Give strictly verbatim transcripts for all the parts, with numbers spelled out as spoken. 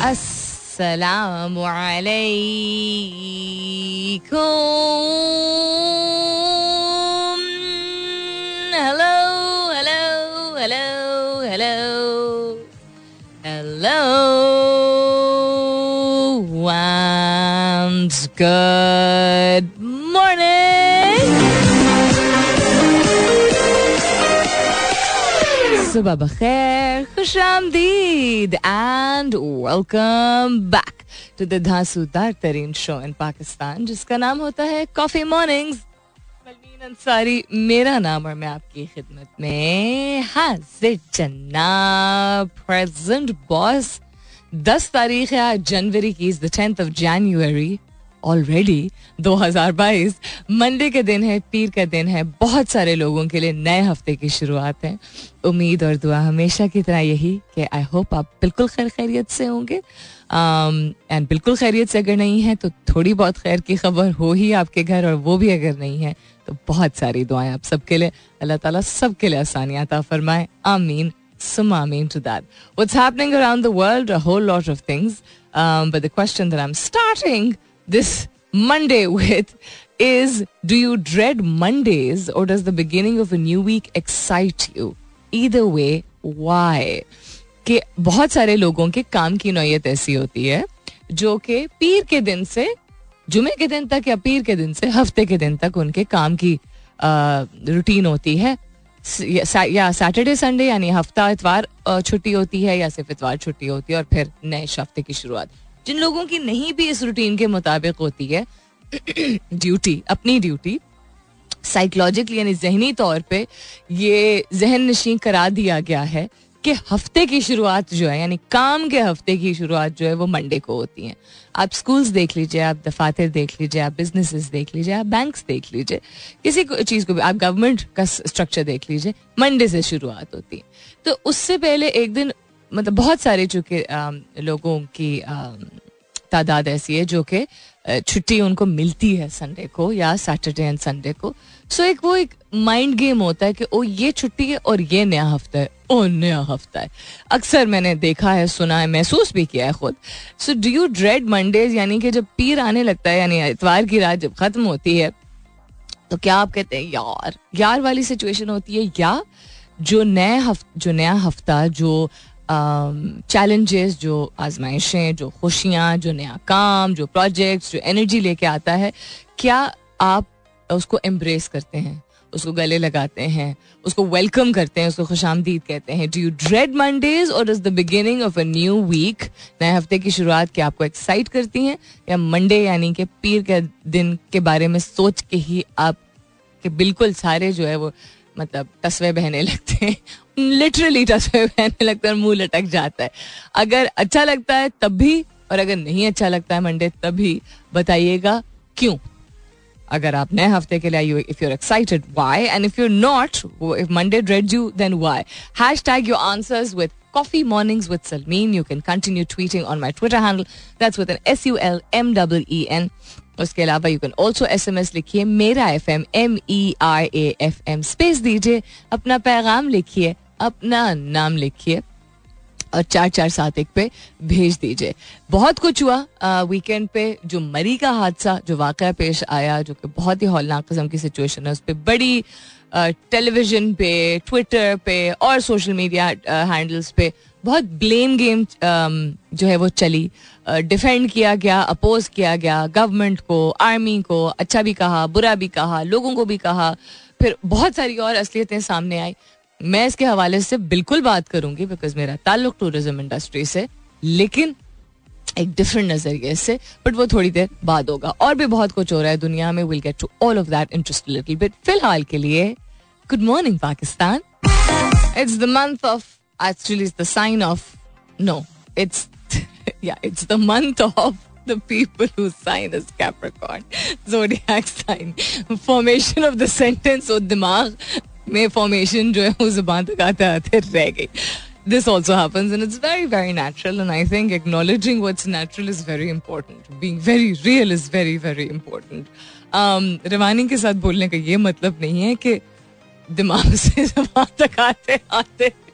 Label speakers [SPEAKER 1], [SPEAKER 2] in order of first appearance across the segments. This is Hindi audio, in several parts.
[SPEAKER 1] अस्सलामु अलैकुम. Hello, hello, hello, hello, hello, and good morning. Subah bakhair, khush aamdeed, and welcome back to the धांसूदार तरीन शो in Pakistan, जिसका नाम होता है कॉफी मॉर्निंग्स. मलमीन अंसारी मेरा नाम और मैं आपकी खिदमत में हाजिर जनाब. Present boss. दस तारीख है आज जनवरी की, the tenth of January already दो हज़ार बाईस. मंडे के दिन है, पीर का दिन है. बहुत सारे लोगों के लिए नए हफ्ते की शुरुआत है. उम्मीद और दुआ हमेशा की तरह यही कि आई होप आप बिल्कुल खैर खैरियत से होंगे. एंड um, बिल्कुल खैरियत से अगर नहीं है तो थोड़ी बहुत खैर की खबर हो ही आपके घर, और वो भी अगर नहीं है तो बहुत सारी दुआएं आप सबके लिए. अल्लाह ताला सबके लिए आसानियां अता फरमाए. आमीन summa amin to that. What's happening around the world? A whole lot of things. Um, but the question that I'm starting this Monday with is, do you dread Mondays or does the beginning of a new week excite you? Either way, why? कि बहुत सारे लोगों के काम की नौयत ऐसी होती है जो कि पीर के दिन से जुमे के दिन तक या पीर के दिन से हफ्ते के दिन तक उनके काम की रूटीन होती है. या सैटरडे संडे यानी हफ्ता इतवार छुट्टी होती है या सिर्फ इतवार छुट्टी होती है और फिर नए हफ्ते की शुरुआत. जिन लोगों की नहीं भी इस रूटीन के मुताबिक होती है ड्यूटी, अपनी ड्यूटी साइकोलॉजिकली यानी जहनी तौर पे ये जहन नशीं करा दिया गया है कि हफ्ते की शुरुआत जो है यानी काम के हफ्ते की शुरुआत जो है वो मंडे को होती है. आप स्कूल्स देख लीजिए, आप दफातर देख लीजिए, आप बिजनेसेस देख लीजिए, आप बैंक्स देख लीजिए, किसी चीज़ को भी आप गवर्नमेंट का स्ट्रक्चर देख लीजिए, मंडे से शुरुआत होती है. तो उससे पहले एक दिन मतलब बहुत सारे चूँकि लोगों की तादाद ऐसी है जो कि छुट्टी उनको मिलती है संडे को या सैटरडे एंड संडे को. सो एक वो एक माइंड गेम होता है कि ओ ये छुट्टी है और ये नया हफ्ता है, ओ नया हफ्ता है. अक्सर मैंने देखा है, सुना है, महसूस भी किया है खुद. So do you dread Mondays, यानी कि जब पीर आने लगता है यानी इतवार की रात जब खत्म होती है तो क्या आप कहते हैं यार यार वाली सिचुएशन होती है, या जो नया हफ्ता जो नया हफ्ता जो चैलेंजेस, जो आजमाइशें, जो खुशियाँ, जो नया काम, जो प्रोजेक्ट्स, जो एनर्जी लेके आता है, क्या आप उसको एम्ब्रेस करते हैं, उसको गले लगाते हैं, उसको वेलकम करते हैं, उसको खुशामदीद कहते हैं? डू यू ड्रेड मंडेज और is the beginning of a new week, नए हफ्ते की शुरुआत क्या आपको एक्साइट करती हैं, या मंडे यानी कि पीर के दिन के बारे में सोच के ही आप कि बिल्कुल सारे जो है वो मतलब तस्वे बहने लगते हैं, लिटरली तस्वे बहने लगते हैं और मुंह लटक जाता है. अगर अच्छा लगता है तब भी, और अगर नहीं अच्छा लगता है मंडे तभी, बताइएगा क्यों. अगर आप नए हफ्ते के लिए, if you are excited, why, and if you are not, if Monday dreads you, then why. Hashtag your answers with Coffee Mornings with Salmeen. You can continue tweeting on my Twitter handle. That's with an S U L M E E N. उसके अलावा you can also S M S लिखिए मेरा F M, M E I A F M, space दीजिए, अपना पैगाम लिखिए, अपना नाम लिखिए और चार चार सात एक पे भेज दीजिए. बहुत कुछ हुआ वीकेंड पे. जो मरी का हादसा जो वाक़या पेश आया, जो कि बहुत ही हौलनाक किस्म की सिचुएशन है, उस पर बड़ी टेलीविजन पे, ट्विटर पे और सोशल मीडिया हैंडल्स पे बहुत ब्लेम गेम जो है वो चली. डिफेंड किया गया, अपोज किया गया गवर्नमेंट को, आर्मी को, अच्छा भी कहा, बुरा भी कहा, लोगों को भी कहा. फिर बहुत सारी और असलियतें सामने आई. मैं इसके हवाले से बिल्कुल बात करूंगी बिकॉज मेरा ताल्लुक टूरिज्म इंडस्ट्री से, लेकिन एक डिफरेंट नजरिए से, बट वो थोड़ी देर बाद होगा. और भी बहुत कुछ हो रहा है दुनिया में. Will get to all of that interest little bit. फिलहाल के लिए good morning Pakistan. It's the month of, actually it's the sign of, no, it's yeah, it's the month of the people whose sign is Capricorn, zodiac sign. Formation of the sentence और दिमाग में formation जो है वो ज़ुबान तक आते आते रह गई. This also happens and it's very very natural, and I think acknowledging what's natural is very important. Being very real is very very important. um, रवानी के साथ बोलने का ये मतलब नहीं है कि दिमाग से ज़ुबान तक आते आते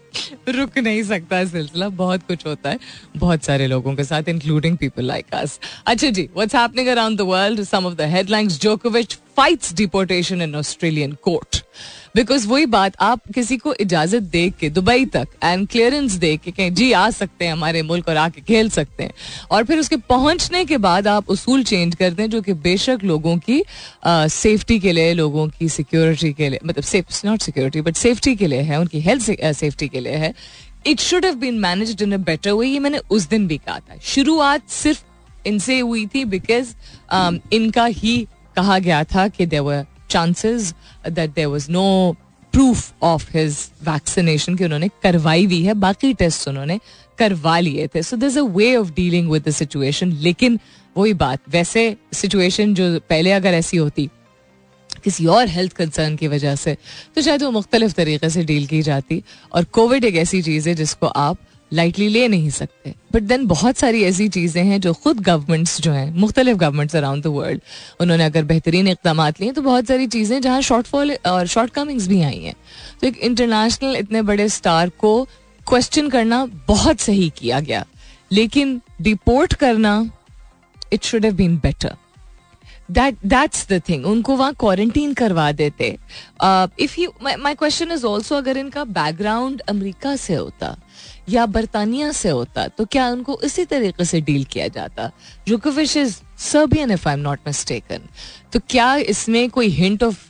[SPEAKER 1] रुक नहीं सकता सिलसिला, बहुत कुछ होता है बहुत सारे लोगों के साथ, इंक्लूडिंग पीपल लाइक अस. अच्छा जी, what's happening around the world, some of the headlines. जोकोविच fights deportation in Australian court. Because वही बात, आप किसी को इजाजत दे के दुबई तक एंड क्लियरेंस दे के कहें जी आ सकते हैं हमारे मुल्क और आके खेल सकते हैं, और फिर उसके पहुंचने के बाद आप उसूल चेंज करते हैं जो कि बेशक लोगों की सेफ्टी के लिए, लोगों की सिक्योरिटी के लिए, मतलब नॉट सिक्योरिटी बट सेफ्टी के लिए है, उनकी हेल्थ सेफ्टी के लिए है. It should have been managed in a better way. ये मैंने उस दिन भी कहा था. शुरुआत सिर्फ इनसे हुई थी बिकॉज um, इनका ही कहा गया था कि there were chances that there was no proof of his vaccination कि उन्होंने करवाई हुई है, बाकी टेस्ट उन्होंने करवा लिए थे. So there's a way of dealing with the situation. लेकिन वही बात, वैसे सिचुएशन जो पहले अगर ऐसी होती किसी और हेल्थ कंसर्न की वजह से, तो शायद वो मुख्तलिफ तरीके से डील की जाती. और कोविड एक ऐसी चीज़ है जिसको आप लाइटली ले नहीं सकते. बट देन बहुत सारी ऐसी चीज़ें हैं जो खुद गवर्नमेंट्स जो हैं, मुख्तलिफ गवर्नमेंट्स अराउंड द वर्ल्ड, उन्होंने अगर बेहतरीन इक़दाम लिए, तो बहुत सारी चीज़ें जहाँ शॉर्टफॉल और शॉर्ट कमिंग्स भी आई हैं. तो एक इंटरनेशनल इतने बड़े स्टार को क्वेश्चन करना बहुत सही किया गया, लेकिन डिपोर्ट करना, it should have been better. That that's the thing. उनको वहाँ क्वारंटीन करवा देते. If you, my question is also, अगर इनका बैकग्राउंड अमेरिका से होता या बरतानिया से होता तो क्या उनको इसी तरीके से डील किया जाता? जोकोविच is Serbian if I am not mistaken. तो क्या इसमें कोई hint of,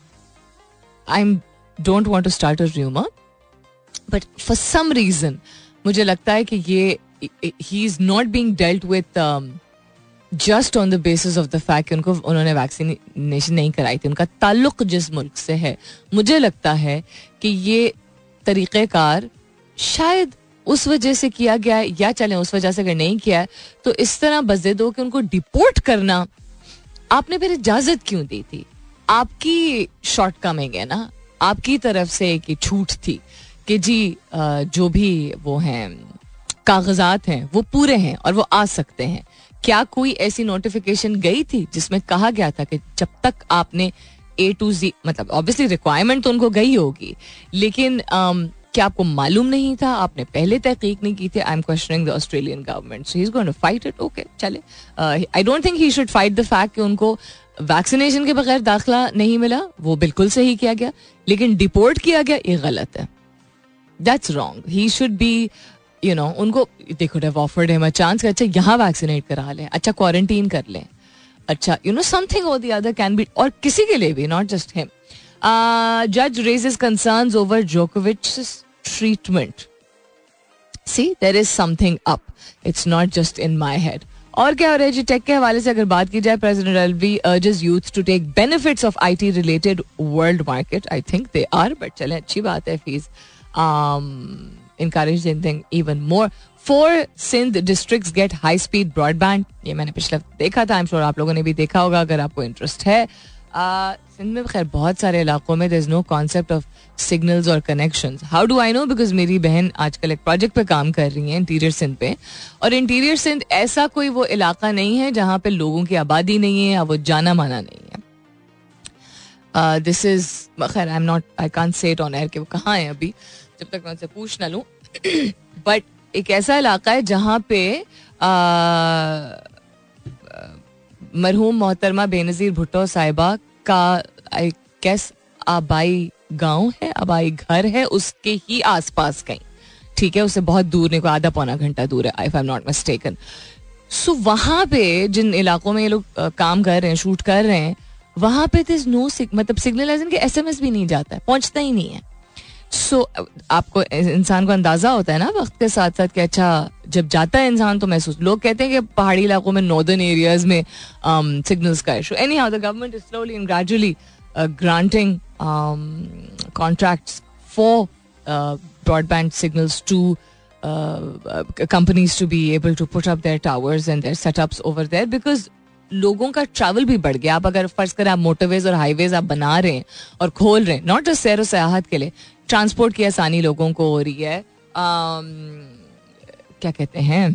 [SPEAKER 1] I am don't want to start a rumour, but for some reason मुझे लगता है कि ये he is not being dealt with just on the basis of the fact कि उनको उन्होंने वैक्सीनेशन नहीं कराई थी. उनका ताल्लुक जिस मुल्क से है, मुझे लगता है कि ये तरीक़ेकार शायद उस वजह से किया गया है, या चलें उस वजह से अगर नहीं किया है तो इस तरह बज़द हो कि उनको डिपोर्ट करना आपने फिर इजाज़त क्यों दी थी? आपकी शॉर्ट कमिंग है ना, आपकी तरफ से एक छूट थी कि जी जो भी वो हैं कागजात हैं वो पूरे हैं और वो आ सकते हैं. क्या कोई ऐसी नोटिफिकेशन गई थी जिसमें कहा गया था कि जब तक आपने ए टू जी, मतलब ऑब्वियसली रिक्वायरमेंट तो उनको गई होगी, लेकिन um, क्या आपको मालूम नहीं था? आपने पहले तहकीक नहीं की थी? I am questioning the Australian government. So he is going to fight it. Okay, चले. I don't think he should fight the fact कि उनको वैक्सीनेशन के बगैर दाखिला नहीं मिला. वो बिल्कुल सही किया गया, लेकिन डिपोर्ट किया गया, ये गलत है. That's wrong. He should be, you know, उनको they could have offered him a chance कि अच्छा यहाँ वैक्सीनेट करा लें, अच्छा क्वारंटीन कर लें, अच्छा यू नो समथिंग और द अदर कैन बी, और किसी के लिए भी, नॉट जस्ट हिम. जज raises concerns over Djokovic's treatment. See, there is something up. It's not just in my head. और क्या हो रहा है जी टेक के हवाले से अगर बात की जाए, president Alvi urges youth to take benefits of I T related world market. I think they are, but चलें अच्छी बात है. Fees um, encourage them even more. Four Sindh districts get high speed broadband. ये मैंने पिछले देखा था. I'm sure आप लोगों ने भी देखा होगा अगर आपको इंटरेस्ट है. uh, सिंध में खैर बहुत सारे इलाकों में there is no concept of signals और connections. How do I know? Because मेरी बहन आजकल एक प्रोजेक्ट पे काम कर रही है इंटीरियर सिंध पे, और इंटीरियर सिंध ऐसा कोई वो इलाका नहीं है जहाँ पे लोगों की आबादी नहीं है या वो जाना माना नहीं है. दिस इज, खैर I am not, I can't say it on air कि वो कहाँ है अभी, जब तक मैं उनसे पूछ ना लूँ. बट एक ऐसा इलाका है जहाँ पे मरहूम मोहतरमा बेनज़ीर भुट्टो साहिबा का आई गेस आबाई गांव है, आबाई घर है, उसके ही आसपास कहीं, ठीक है, उससे बहुत दूर नहीं, कोई आधा पौना घंटा दूर है, if I am not mistaken. So वहां पे जिन इलाकों में ये लोग काम कर रहे हैं, शूट कर रहे हैं, वहां पे दिस नो, मतलब सिग्नल एज इन के एसएमएस भी नहीं जाता है, पहुंचता ही नहीं है. सो so, आपको, इंसान को अंदाजा होता है ना वक्त के साथ साथ कि अच्छा जब जाता है इंसान तो महसूस, लोग कहते हैं कि पहाड़ी इलाकों में, नॉर्दर्न एरियाज में सिग्नल्स का issue. Anyhow the government is slowly and gradually granting um, contracts for uh, broadband signals to uh, uh, companies to be able to put up their towers and their setups over there, because लोगों का ट्रैवल भी बढ़ गया. आप अगर फर्ज करें आप मोटरवेज और हाईवेज आप बना रहे हैं और खोल रहे हैं, नॉट जस्ट सैर और सयाहत के लिए, ट्रांसपोर्ट की आसानी लोगों को हो रही है. um, क्या कहते हैं,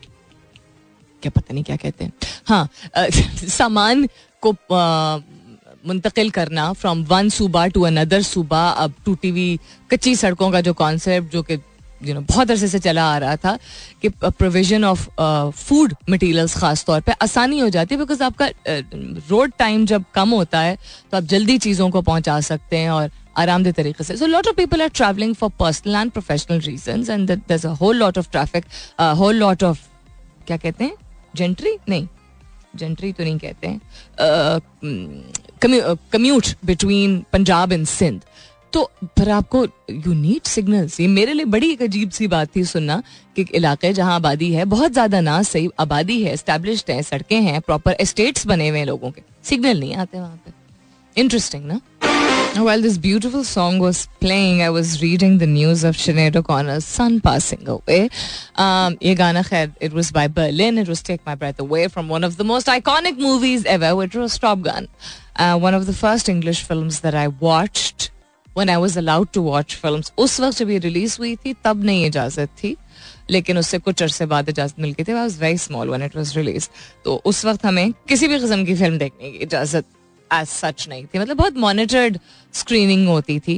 [SPEAKER 1] क्या पता नहीं क्या कहते हैं, हाँ, uh, सामान को uh, मुंतकिल करना फ्रॉम वन सूबा टू अनदर सूबा. अब टूटी हुई कच्ची सड़कों का जो कॉन्सेप्ट जो कि यू नो बहुत अरसे से चला आ रहा था कि प्रोविजन ऑफ फूड मटेरियल्स खास तौर पे आसानी हो जाती है बिकॉज आपका रोड टाइम जब कम होता है तो आप जल्दी चीज़ों को पहुंचा सकते हैं और आरामदेह तरीके से. So lot of people are travelling for personal and professional reasons and there is a whole lot of traffic, whole lot of क्या कहते हैं जेंट्री नहीं जेंट्री तो नहीं कहते हैं, commute between Punjab and Sindh. तो पर आपको यू नीड सिग्नल्स. ये मेरे लिए बड़ी एक अजीब सी बात थी सुनना कि इलाके जहाँ आबादी है बहुत ज्यादा ना सही आबादी है, एस्टैब्लिश्ड है, सड़कें हैं, प्रॉपर एस्टेट्स बने हुए हैं, लोगों के सिग्नल नहीं आते वहाँ पे. इंटरेस्टिंग ना. While this beautiful song was playing, I was reading the news of Sinead O'Connor's son passing away. Um, ये गाना खैर, it was by Berlin. It was Take My Breath Away from one of the most iconic movies ever, which was Top Gun. Uh, one of the first English films that I watched when I was allowed to watch films. उस वक्त जब ये रिलीज हुई थी तब नहीं इजाजत थी, लेकिन उससे कुछ अरसे बाद इजाजत मिल गई थी. I was very small when it was released. तो उस वक्त हमें किसी भी किस्म की फिल्म देखने की इजाजत as such नहीं थी. मतलब बहुत मॉनिटर्ड स्क्रीनिंग होती थी.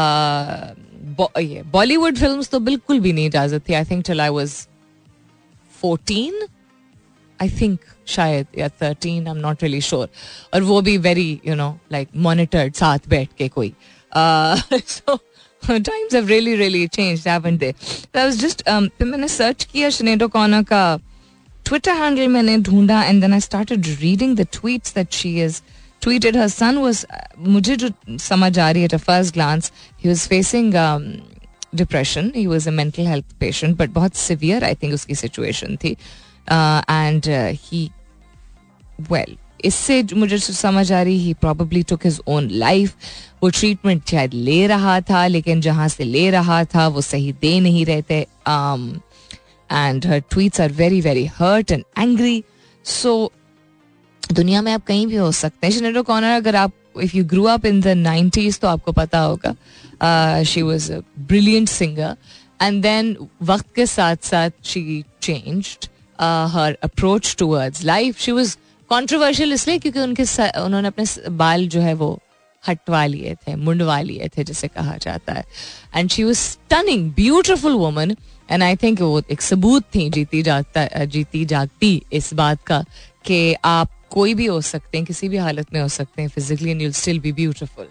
[SPEAKER 1] ये बॉलीवुड फिल्म्स तो बिल्कुल भी नहीं इजाजत थी. I think till I was fourteen, I think शायद, या thirteen, I am not really sure. और वो भी very you know like monitored, साथ बैठ के कोई. So times have really really changed, haven't they? So I was just um, मैंने सर्च किया Sinead O'Connor का ट्विटर हैंडल मैंने ढूंढा and then I started reading the tweets that she has tweeted. Her son was, मुझे जो समझ आ रही है at a first glance, he was facing um, depression. He was a mental health patient, but बहुत severe I think उसकी situation थी. uh, and uh, he well इससे मुझे समझ आ रही he probably took his own life. वो ट्रीटमेंट शायद ले रहा था लेकिन जहाँ से ले रहा था वो सही दे नहीं रहे थे. um, and her tweets are very very hurt and angry. so दुनिया में आप कहीं भी हो सकते हैं. Sinead O'Connor, अगर आप if you grew up in the nineties तो आपको पता होगा. uh, she was a brilliant singer and then वक्त के साथ साथ she changed uh, her approach towards life. She was controversial इसलिए क्योंकि उनके उन्होंने अपने बाल जो है वो हटवा लिए थे, मुंडवा लिए थे जिसे कहा जाता है. And she was stunning, beautiful woman. And I think वो एक सबूत थी जीती जागता जीती जागती इस बात का कि आप कोई भी हो सकते हैं, किसी भी हालत में हो सकते हैं physically and you will still be beautiful.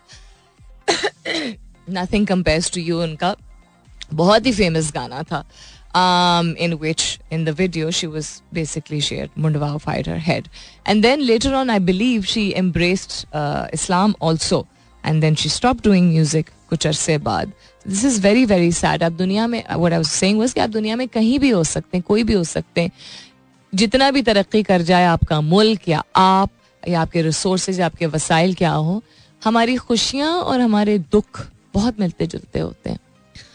[SPEAKER 1] Nothing compares to you. उनका बहुत ही फेमस गाना था um, in which in the video she was basically she had mundawaified her head and then later on I believe she embraced uh, Islam also and then she stopped doing music कुछ अरसे बाद. This is very very sad. आप दुनिया में what I was saying was कि आप दुनिया में कहीं भी हो सकते हैं, कोई भी हो सकते हैं. जितना भी तरक्की कर जाए आपका मुल्क या आप या आपके रिसोर्सेज या आपके वसाइल क्या हो, हमारी खुशियाँ और हमारे दुख बहुत मिलते जुलते होते हैं.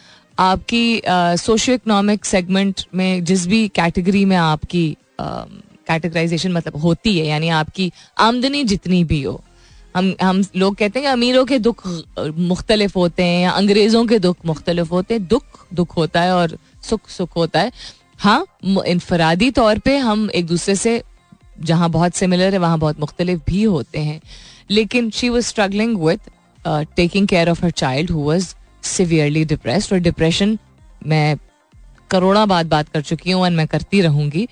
[SPEAKER 1] आपकी सोशियो इकोनॉमिक सेगमेंट में जिस भी कैटेगरी में आपकी कैटेगराइजेशन uh, मतलब होती है, यानी आपकी आमदनी जितनी भी हो, हम हम लोग कहते हैं कि अमीरों के दुख मुख्तलिफ होते हैं या अंग्रेज़ों के दुख मुख्तलिफ होते हैं. दुख दुख होता है और सुख सुख होता है. हाँ, इनफरादी तौर पे हम एक दूसरे से जहाँ बहुत सिमिलर है वहाँ बहुत मुख्तलिफ भी होते हैं. लेकिन she was struggling with taking care of her child who was severely depressed. और डिप्रेशन मैं करोड़ों बात बात कर चुकी हूँ और मैं करती रहूँगी.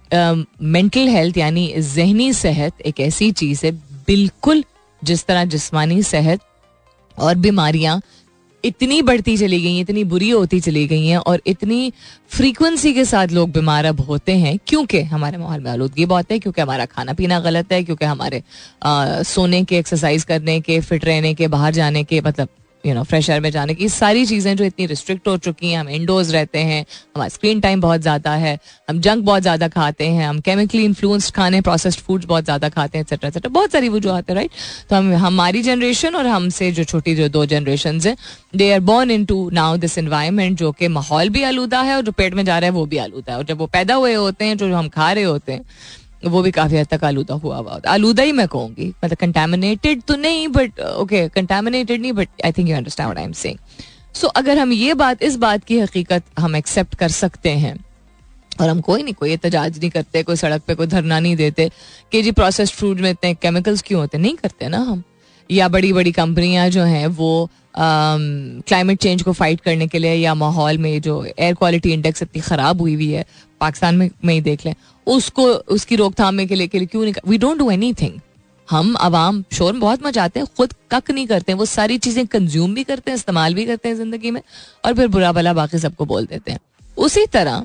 [SPEAKER 1] मेंटल हेल्थ यानी जहनी सेहत एक ऐसी चीज़ है, बिल्कुल जिस तरह जिस्मानी सेहत और बीमारियाँ इतनी बढ़ती चली गई हैं, इतनी बुरी होती चली गई हैं और इतनी फ्रीक्वेंसी के साथ लोग बीमार अब होते हैं क्योंकि हमारे माहौल में आलूदगी बहुत है, क्योंकि हमारा खाना पीना गलत है, क्योंकि हमारे आ, सोने के, एक्सरसाइज करने के, फिट रहने के, बाहर जाने के, मतलब यू नो फ्रेश एयर में जाने की सारी चीज़ें जो इतनी रिस्ट्रिक्ट हो चुकी हैं. हम इंडोर्स रहते हैं, हमारा स्क्रीन टाइम बहुत ज़्यादा है, हम जंक बहुत ज़्यादा खाते हैं, हम केमिकली इन्फ्लुएंस्ड खाने, प्रोसेस्ड फूड्स बहुत ज़्यादा खाते हैं, एक्सेट्रा एक्सेट्रा. बहुत सारी वजूहत है, राइट. तो हम हमारी जनरेशन और हमसे जो छोटी जो दो जनरेशन हैं, they are born into now this environment जो कि माहौल भी आलूदा है और जो पेट में जा रहा है वो भी आलूदा है. और जब वो पैदा हुए होते हैं, जो हम खा रहे होते हैं, वो भी काफी हद तक आलूदा हुआ हुआ होता है. आलूदा ही मैं कहूँगी, मतलब कंटामिनेटेड तो नहीं, बट ओके कंटामिनेटेड नहीं, but I think you understand what I am saying. So अगर हम ये बात, इस बात की हकीकत हम एक्सेप्ट कर सकते हैं और हम कोई नहीं कोई एहतजाज नहीं करते, कोई सड़क पे कोई धरना नहीं देते कि जी प्रोसेस्ड फूड में इतने केमिकल्स क्यों होते, नहीं करते ना हम. या बड़ी बड़ी कंपनियां जो हैं वो क्लाइमेट um, चेंज को फाइट करने के लिए, या माहौल में जो एयर क्वालिटी इंडेक्स इतनी ख़राब हुई हुई है पाकिस्तान में में ही देख लें, उसको उसकी रोकथाम के लिए के लिए क्यों नहीं, वी डोंट डू एनीथिंग. हम आवाम शोर बहुत मचाते हैं, खुद कक नहीं करते हैं. वो सारी चीज़ें कंज्यूम भी करते हैं, इस्तेमाल भी करते हैं ज़िंदगी में, और फिर बुरा भला बाकी सबको बोल देते हैं. उसी तरह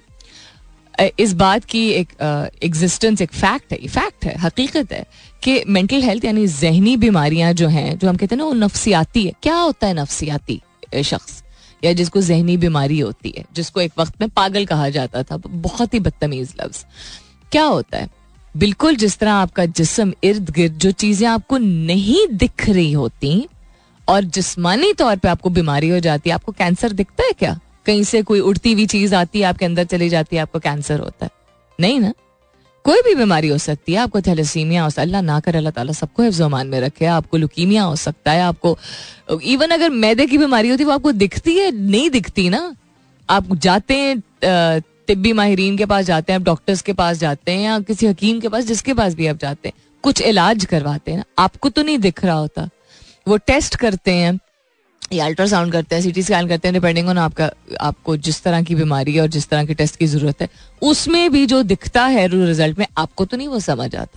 [SPEAKER 1] इस बात की एक एग्जिस्टेंस एक फैक्ट है, फैक्ट है, हकीकत है कि मेंटल हेल्थ यानी जहनी बीमारियां जो हैं, जो हम कहते हैं ना वो नफ्सियाती है. क्या होता है नफ्सियाती शख्स, या जिसको जहनी बीमारी होती है, जिसको एक वक्त में पागल कहा जाता था, बहुत ही बदतमीज लफ्ज. क्या होता है? बिल्कुल जिस तरह आपका जिस्म इर्द गिर्द जो चीजें आपको नहीं दिख रही होती और जिस्मानी तौर पे आपको बीमारी हो जाती है. आपको कैंसर दिखता है क्या? कहीं से कोई उड़ती हुई चीज आती है, आपके अंदर चली जाती है, आपको कैंसर होता है? नहीं ना. कोई भी बीमारी हो सकती है. आपको थैलेसीमिया हो सकता है, अल्लाह ना करे, अल्लाह ताला सबको हिफ्ज़-ओ-अमान में रखे. आपको लुकीमिया हो सकता है. आपको इवन अगर मैदे की बीमारी होती है, वो आपको दिखती है? नहीं दिखती ना. आप जाते हैं तिब्बी माहिरीन के पास जाते हैं, आप डॉक्टर्स के पास जाते हैं, या किसी हकीम के पास, जिसके पास भी आप जाते हैं, कुछ इलाज करवाते हैं ना, आपको तो नहीं दिख रहा होता. वो टेस्ट करते हैं या अल्ट्रासाउंड करते हैं, सीटी स्कैन करते हैं, डिपेंडिंग ऑन आपका आपको जिस तरह की बीमारी है और जिस तरह के टेस्ट की जरूरत है, उसमें भी जो दिखता है रिजल्ट में, आपको तो नहीं वो समझ आता.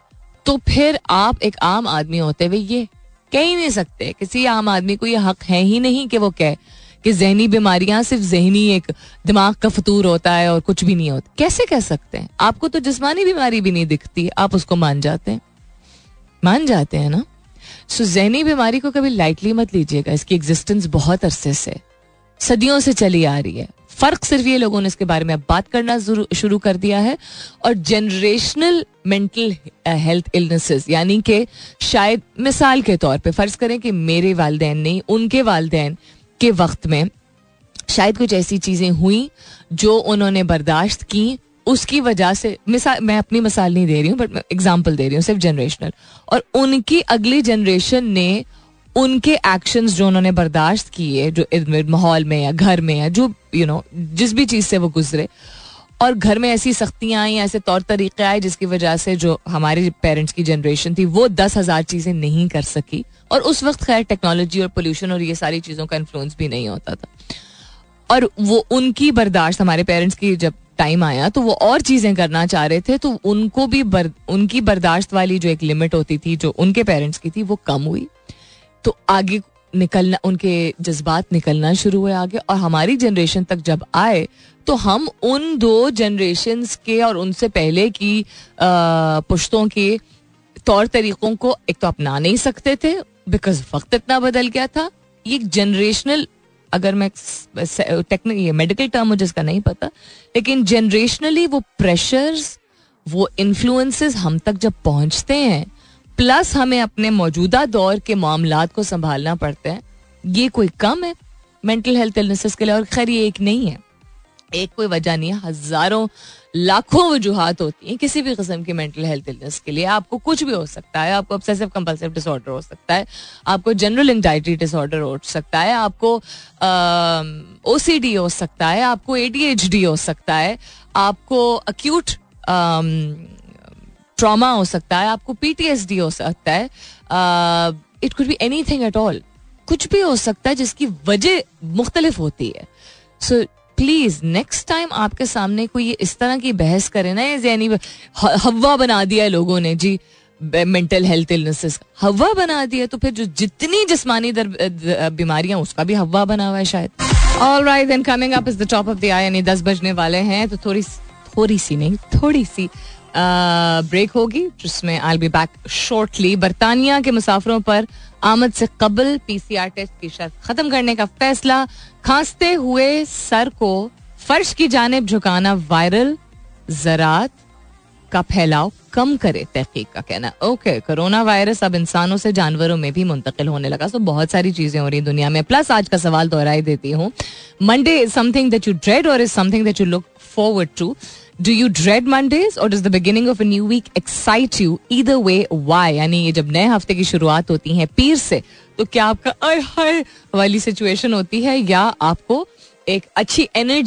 [SPEAKER 1] तो फिर आप एक आम आदमी होते हुए ये कह ही नहीं सकते. किसी आम आदमी को ये हक है ही नहीं कि वो कहे कि जहनी बीमारियां सिर्फ जहनी एक दिमाग का फतूर होता है और कुछ भी नहीं होता. कैसे कह सकते हैं? आपको तो जिस्मानी बीमारी भी नहीं दिखती, आप उसको मान जाते हैं, मान जाते हैं ना. सो जहनी बीमारी को कभी लाइटली मत लीजिएगा. इसकी एग्जिस्टेंस बहुत अरसे से, सदियों से चली आ रही है. फर्क सिर्फ ये लोगों ने इसके बारे में अब बात करना शुरू कर दिया है. और जनरेशनल मेंटल हेल्थ इलनेसेस, यानी कि शायद मिसाल के तौर पे फर्ज करें कि मेरे वालिदैन नहीं, उनके वालिदैन के वक्त में शायद कुछ ऐसी चीजें हुई जो उन्होंने बर्दाश्त की, उसकी वजह से, मिसाल मैं अपनी मिसाल नहीं दे रही हूँ बट मैं एग्जांपल दे रही हूँ, सिर्फ जनरेशनल, और उनकी अगली जनरेशन ने उनके एक्शंस जो उन्होंने बर्दाश्त किए, जो इर्द माहौल में या घर में या जो यू नो जिस भी चीज से वो गुजरे, और घर में ऐसी सख्तियां आई, ऐसे तौर तरीके आए जिसकी वजह से जो हमारे पेरेंट्स की जनरेशन थी वो दस हजार चीजें नहीं कर सकी. और उस वक्त खैर टेक्नोलॉजी और पोल्यूशन और ये सारी चीजों का इन्फ्लुएंस भी नहीं होता था, और वो उनकी बर्दाश्त, हमारे पेरेंट्स की जब टाइम आया तो वो और चीजें करना चाह रहे थे, तो उनको भी बर, उनकी बर्दाश्त वाली जो एक लिमिट होती थी जो उनके पेरेंट्स की थी वो कम हुई. तो आगे निकलना, उनके जज्बात निकलना शुरू हुए आगे, और हमारी जनरेशन तक जब आए तो हम उन दो जनरेशन्स के और उनसे पहले की पुश्तों के तौर तरीकों को एक तो अपना नहीं सकते थे बिकॉज वक्त इतना बदल गया था. ये जनरेशनल, अगर मैं टेक्निकल ये मेडिकल टर्म मुझे इसका नहीं पता, लेकिन जनरेशनली वो प्रेशर्स, वो इन्फ्लुएंसेस हम तक जब पहुंचते हैं, प्लस हमें अपने मौजूदा दौर के मामलात को संभालना पड़ता है, ये कोई कम है मेंटल हेल्थ इलनेसेस के लिए. और खैर ये एक नहीं है, एक कोई वजह नहीं है, हजारों लाखों वजूहात होती हैं किसी भी किस्म की मेंटल हेल्थ इलनेस के लिए. आपको कुछ भी हो सकता है, आपको ऑब्सेसिव कंपल्सिव डिसऑर्डर हो सकता है, आपको जनरल एंजाइटी डिसऑर्डर हो सकता है, आपको ओसीडी हो सकता है, आपको एडीएचडी हो सकता है, आपको अक्यूट ट्रॉमा हो सकता है, आपको पीटीएसडी हो सकता है, it could be anything at all. कुछ भी हो सकता है जिसकी वजह मुख्तलिफ होती है. सो प्लीज नेक्स्ट टाइम आपके सामने कोई ये इस तरह की बहस करे ना, यानी हवा बना दिया है लोगों ने जी मेंटल हेल्थ इलनेसेस, हवा बना दिया, तो फिर जो जितनी जिस्मानी बीमारियां उसका भी हवा बना हुआ है शायद. All right then, coming up is the top of the hour, यानी दस बजने वाले हैं, तो थोड़ी थोड़ी सी नहीं थोड़ी सी ब्रेक होगी जिसमें I will be back shortly. बरतानिया के मुसाफिरों पर आमद से कबल पीसीआर टेस्ट की शर्त खत्म करने का फैसला. खांसते हुए सर को फर्श की जानिब झुकाना वायरल ज़रात का फैलाव कम करे, तहकीक का कहना. ओके, कोरोना वायरस अब इंसानों से जानवरों में भी मुंतकिल होने लगा. तो बहुत सारी चीजें हो रही दुनिया में. प्लस आज का सवाल दोहराई देती हूँ, Monday is something that you dread और is something that you look forward to. Do you dread Mondays or does the beginning of a new week excite you? Either way, why? यानी ये जब नए हफ्ते की शुरुआत होती है पीर से, तो क्या आपका आय हाय वाली सिचुएशन होती है, या आपको एक अच्छी एनर्जी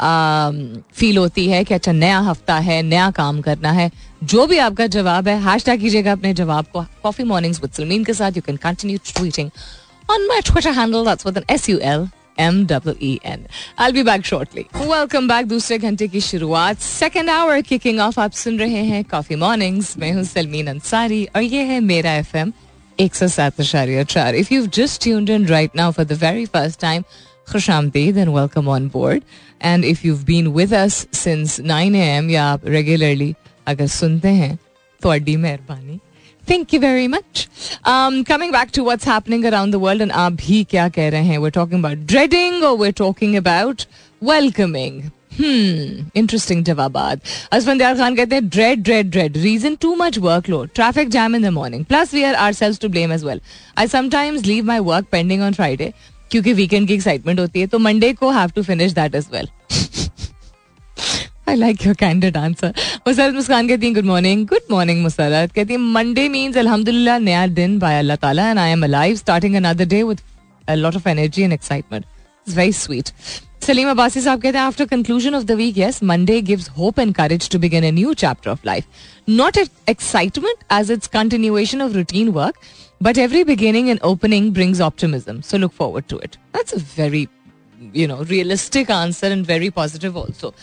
[SPEAKER 1] फील होती है कि अच्छा नया हफ्ता है, नया काम करना है, जो भी आपका जवाब है हैश टैग कीजिएगा अपने जवाब को कॉफी मॉर्निंग्स विद सलमीन के साथ. You can continue tweeting on my Twitter handle, that's with N S U L M E E N. I'll be back shortly. Welcome back. दूसरे घंटे की शुरुआत, सेकेंड आवर किकिंग ऑफ. आप सुन रहे हैं कॉफी मॉर्निंग्स. मैं हूँ सलमीन अंसारी और ये है मेरा एफ एम एक सौ सात अशारिया चार. If you've just tuned in right now for the very first time, खुशामदीद and welcome on board. And if you've been with us since nine a m या आप रेगुलरली अगर सुनते हैं तो अड्डी मेहरबानी. Thank you very much. Um, coming back to what's happening around the world, and आप भी क्या कह रहे हैं? We're talking about dreading or we're talking about welcoming. Hmm, interesting जवाबात. Asfandyar Khan कहते हैं dread, dread, dread. Reason too much workload. Traffic jam in the morning. Plus we are ourselves to blame as well. I sometimes leave my work pending on Friday क्योंकि weekend की excitement होती है, तो Monday को have to finish that as well. I like your candid answer. Musarrat Muskan कहती हैं good morning. Good morning Musarrat. कहती हैं मंडे मीन्स अल्हम्दुलिल्लाह नया दिन बाय अल्लाह ताला and I am alive starting another day with a lot of energy and excitement. It's very sweet. Salim Abbasi साहब कहते हैं after conclusion of the week yes Monday gives hope and courage to begin a new chapter of life. Not excitement as it's continuation of routine work but every beginning and opening brings optimism. So look forward to it. That's a very you know realistic answer and very positive also.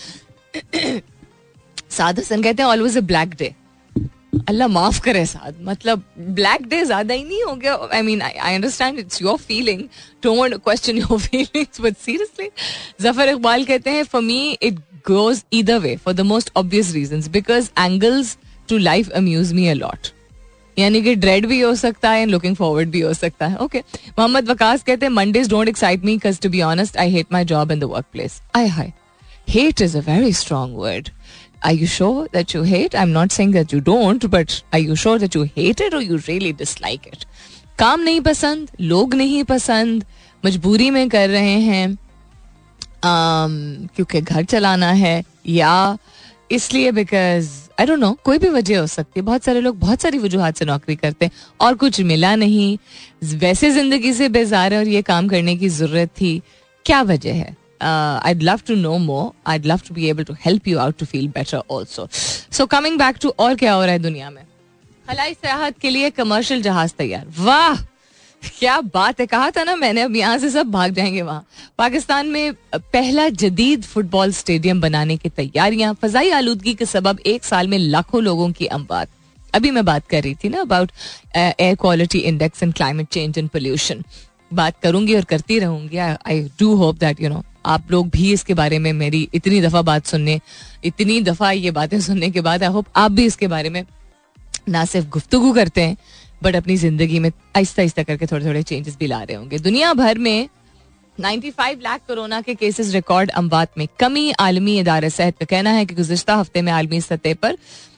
[SPEAKER 1] Saad Hasan कहते हैं always a black day. Allah माफ करे साद, मतलब ब्लैक डे ज्यादा ही नहीं हो गया. I mean I understand it's your feeling, don't question your feelings but seriously. Zafar Iqbal कहते हैं for me it goes either way for the most obvious reasons because angles to life amuse me a lot. यानी कि ड्रेड भी हो सकता है एंड लुकिंग फॉरवर्ड भी हो सकता है. ओके. मोहम्मद वकास कहते हैं Mondays don't excite me because to be honest I hate my job in the work place. I hi hate is a very strong word. Are you sure that you hate? I'm not saying that you don't, but are you sure that you hate it or you really dislike it? काम नहीं पसंद, लोग नहीं पसंद, मजबूरी में कर रहे हैं um, क्योंकि घर चलाना है, या इसलिए बिकॉज आई डोंट नो, कोई भी वजह हो सकती है. बहुत सारे लोग बहुत सारी वजूहात से नौकरी करते हैं और कुछ मिला नहीं, वैसे जिंदगी से बेजार है और ये काम करने की जरूरत थी. क्या वजह है? Uh, I'd love to know more. I'd love to be able to help you out to feel better also. So coming back to और क्या हो रहा है दुनिया में. खलाई सयाहत के लिए कमर्शियल जहाज तैयार. वाह क्या बात है. कहा था ना मैंने, अब यहाँ से सब भाग जाएंगे वहाँ. पाकिस्तान में पहला जदीद फुटबॉल स्टेडियम बनाने की तैयारियां. फजाई आलूदगी के सबब एक साल में लाखों लोगों की अमवात. अभी मैं बात कर रही थी ना about air quality index and climate change and pollution. बात करूंगी और करती रहूंगी. I do hope that you know आप लोग भी इसके बारे में मेरी इतनी दफा बात सुनने, इतनी दफा ये बातें सुनने के बाद आई होप आप भी इसके बारे में ना सिर्फ गुफ्तगू करते हैं बट अपनी जिंदगी में आहिस्ता आहिस्ता करके थोड़े थोड़े चेंजेस भी ला रहे होंगे. दुनिया भर में पचानवे लाख कोरोना के केसेस रिकॉर्ड, अमवात में कमी. आलमी इदारे सेहत का कहना है कि गुज़िश्ता हफ्ते में आलमी सतह पर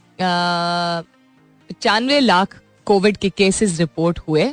[SPEAKER 1] पचानवे लाख कोविड के केसेस रिपोर्ट हुए.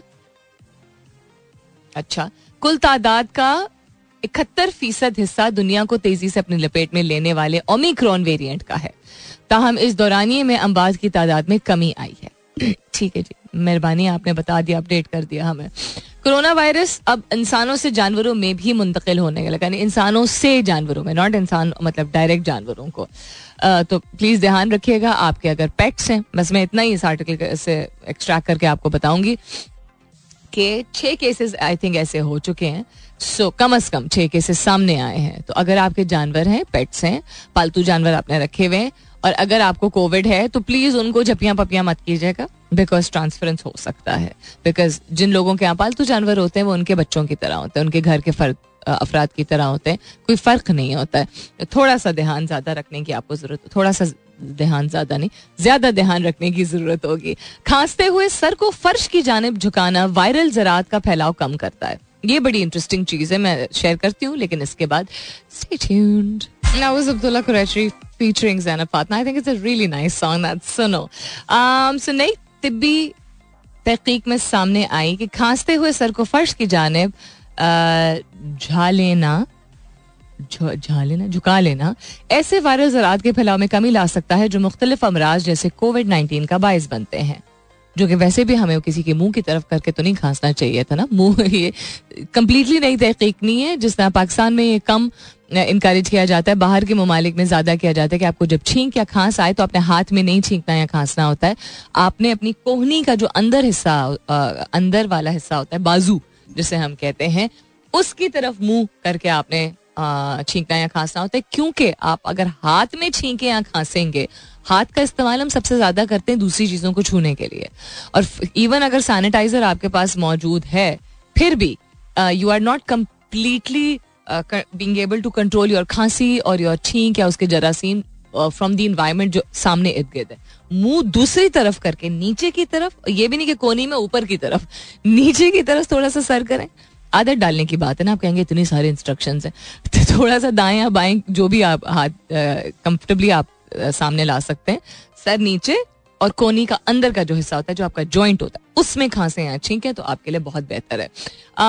[SPEAKER 1] अच्छा, कुल तादाद का इकहत्तर फीसद हिस्सा दुनिया को तेजी से अपनी लपेट में लेने वाले ओमिक्रॉन वेरिएंट का है. ताहम इस दौरानिये में अमवात की तादाद में कमी आई है. ठीक है जी, मेहरबानी, आपने बता दिया, अपडेट कर दिया हमें. कोरोना वायरस अब इंसानों से जानवरों में भी मुंतकिल होने लगा. यानी इंसानों से जानवरों में, नॉट इंसान मतलब डायरेक्ट जानवरों को. uh, तो प्लीज ध्यान रखिएगा आपके अगर पेट्स हैं. बस मैं इतना ही इस आर्टिकल से एक्सट्रैक्ट करके आपको बताऊंगी कि छह केसेस आई थिंक ऐसे हो चुके हैं. सो so, कम अज कम छह केसेस सामने आए हैं. तो अगर आपके जानवर हैं, पेट्स हैं, पालतू जानवर आपने रखे हुए हैं और अगर आपको कोविड है तो प्लीज उनको झपियां पपियां मत कीजिएगा बिकॉज ट्रांसफरेंस हो सकता है. बिकॉज जिन लोगों के यहाँ पालतू जानवर होते हैं वो उनके बच्चों की तरह होते हैं, उनके घर के फर्द अफराद की तरह होते हैं, कोई फर्क नहीं होता है. थोड़ा सा ध्यान ज्यादा रखने की आपको जरूरत है. थोड़ा सा ध्यान, ज्यादा नहीं, ज्यादा ध्यान रखने की जरूरत होगी. खांसते हुए सर को फर्श की जानिब झुकाना वायरल ज़रात का फैलाव कम करता है. ये बड़ी इंटरेस्टिंग चीज है, मैं शेयर करती हूँ, लेकिन इसके बाद stay tuned. That was Abdullah Qureshi featuring Zainab Fatma. I think it's a really nice song. That's Suno. Um, so नई तिब्बी तहकीक में सामने आई कि खांसते हुए सर को फर्श की जानिब झा लेना झा लेना झुका लेना ऐसे वायरल ज़रात के फैलाव में कमी ला सकता है जो मुख्तलिफ अमराज जैसे कोविड नाइन्टीन का बायस बनते हैं. जो कि वैसे भी हमें किसी के मुंह की तरफ करके तो नहीं खांसना चाहिए था ना. मुंह ये कम्प्लीटली नई तहकीक नहीं है. जिस तरह पाकिस्तान में ये कम इनकरेज किया जाता है, बाहर के ममालिक में ज़्यादा किया जाता है कि आपको जब छींक या खांस आए तो अपने हाथ में नहीं छींकना या खांसना होता है, आपने अपनी कोहनी का जो अंदर हिस्सा अंदर वाला हिस्सा होता है, बाजू जिसे हम कहते हैं, उसकी तरफ मुंह करके आपने छींकना या खांसना होता है. क्योंकि आप अगर हाथ में छींके या खांसेंगे, हाथ का इस्तेमाल हम सबसे ज़्यादा करते हैं दूसरी चीज़ों को छूने के लिए, और इवन अगर सैनिटाइजर आपके पास मौजूद है फिर भी you are not completely being able to control your खांसी और योर छींक या उसके जरासीम फ्रॉम द इन्वायरमेंट जो सामने इर्द गिर्द है. मुंह दूसरी तरफ करके नीचे की तरफ, ये भी नहीं कि कोनी में ऊपर की तरफ, नीचे की तरफ थोड़ा सा सर करें. आदत डालने की बात है ना, आप कहेंगे इतनी सारी इंस्ट्रक्शंस हैं, तो थोड़ा सा दाएं या बाएं जो भी आप हाथ कंफर्टेबली आप आ, सामने ला सकते हैं. सर नीचे और कोनी का अंदर का जो हिस्सा होता है, जो आपका जॉइंट होता है, उसमें खांसे या छींके तो आपके लिए बहुत बेहतर है.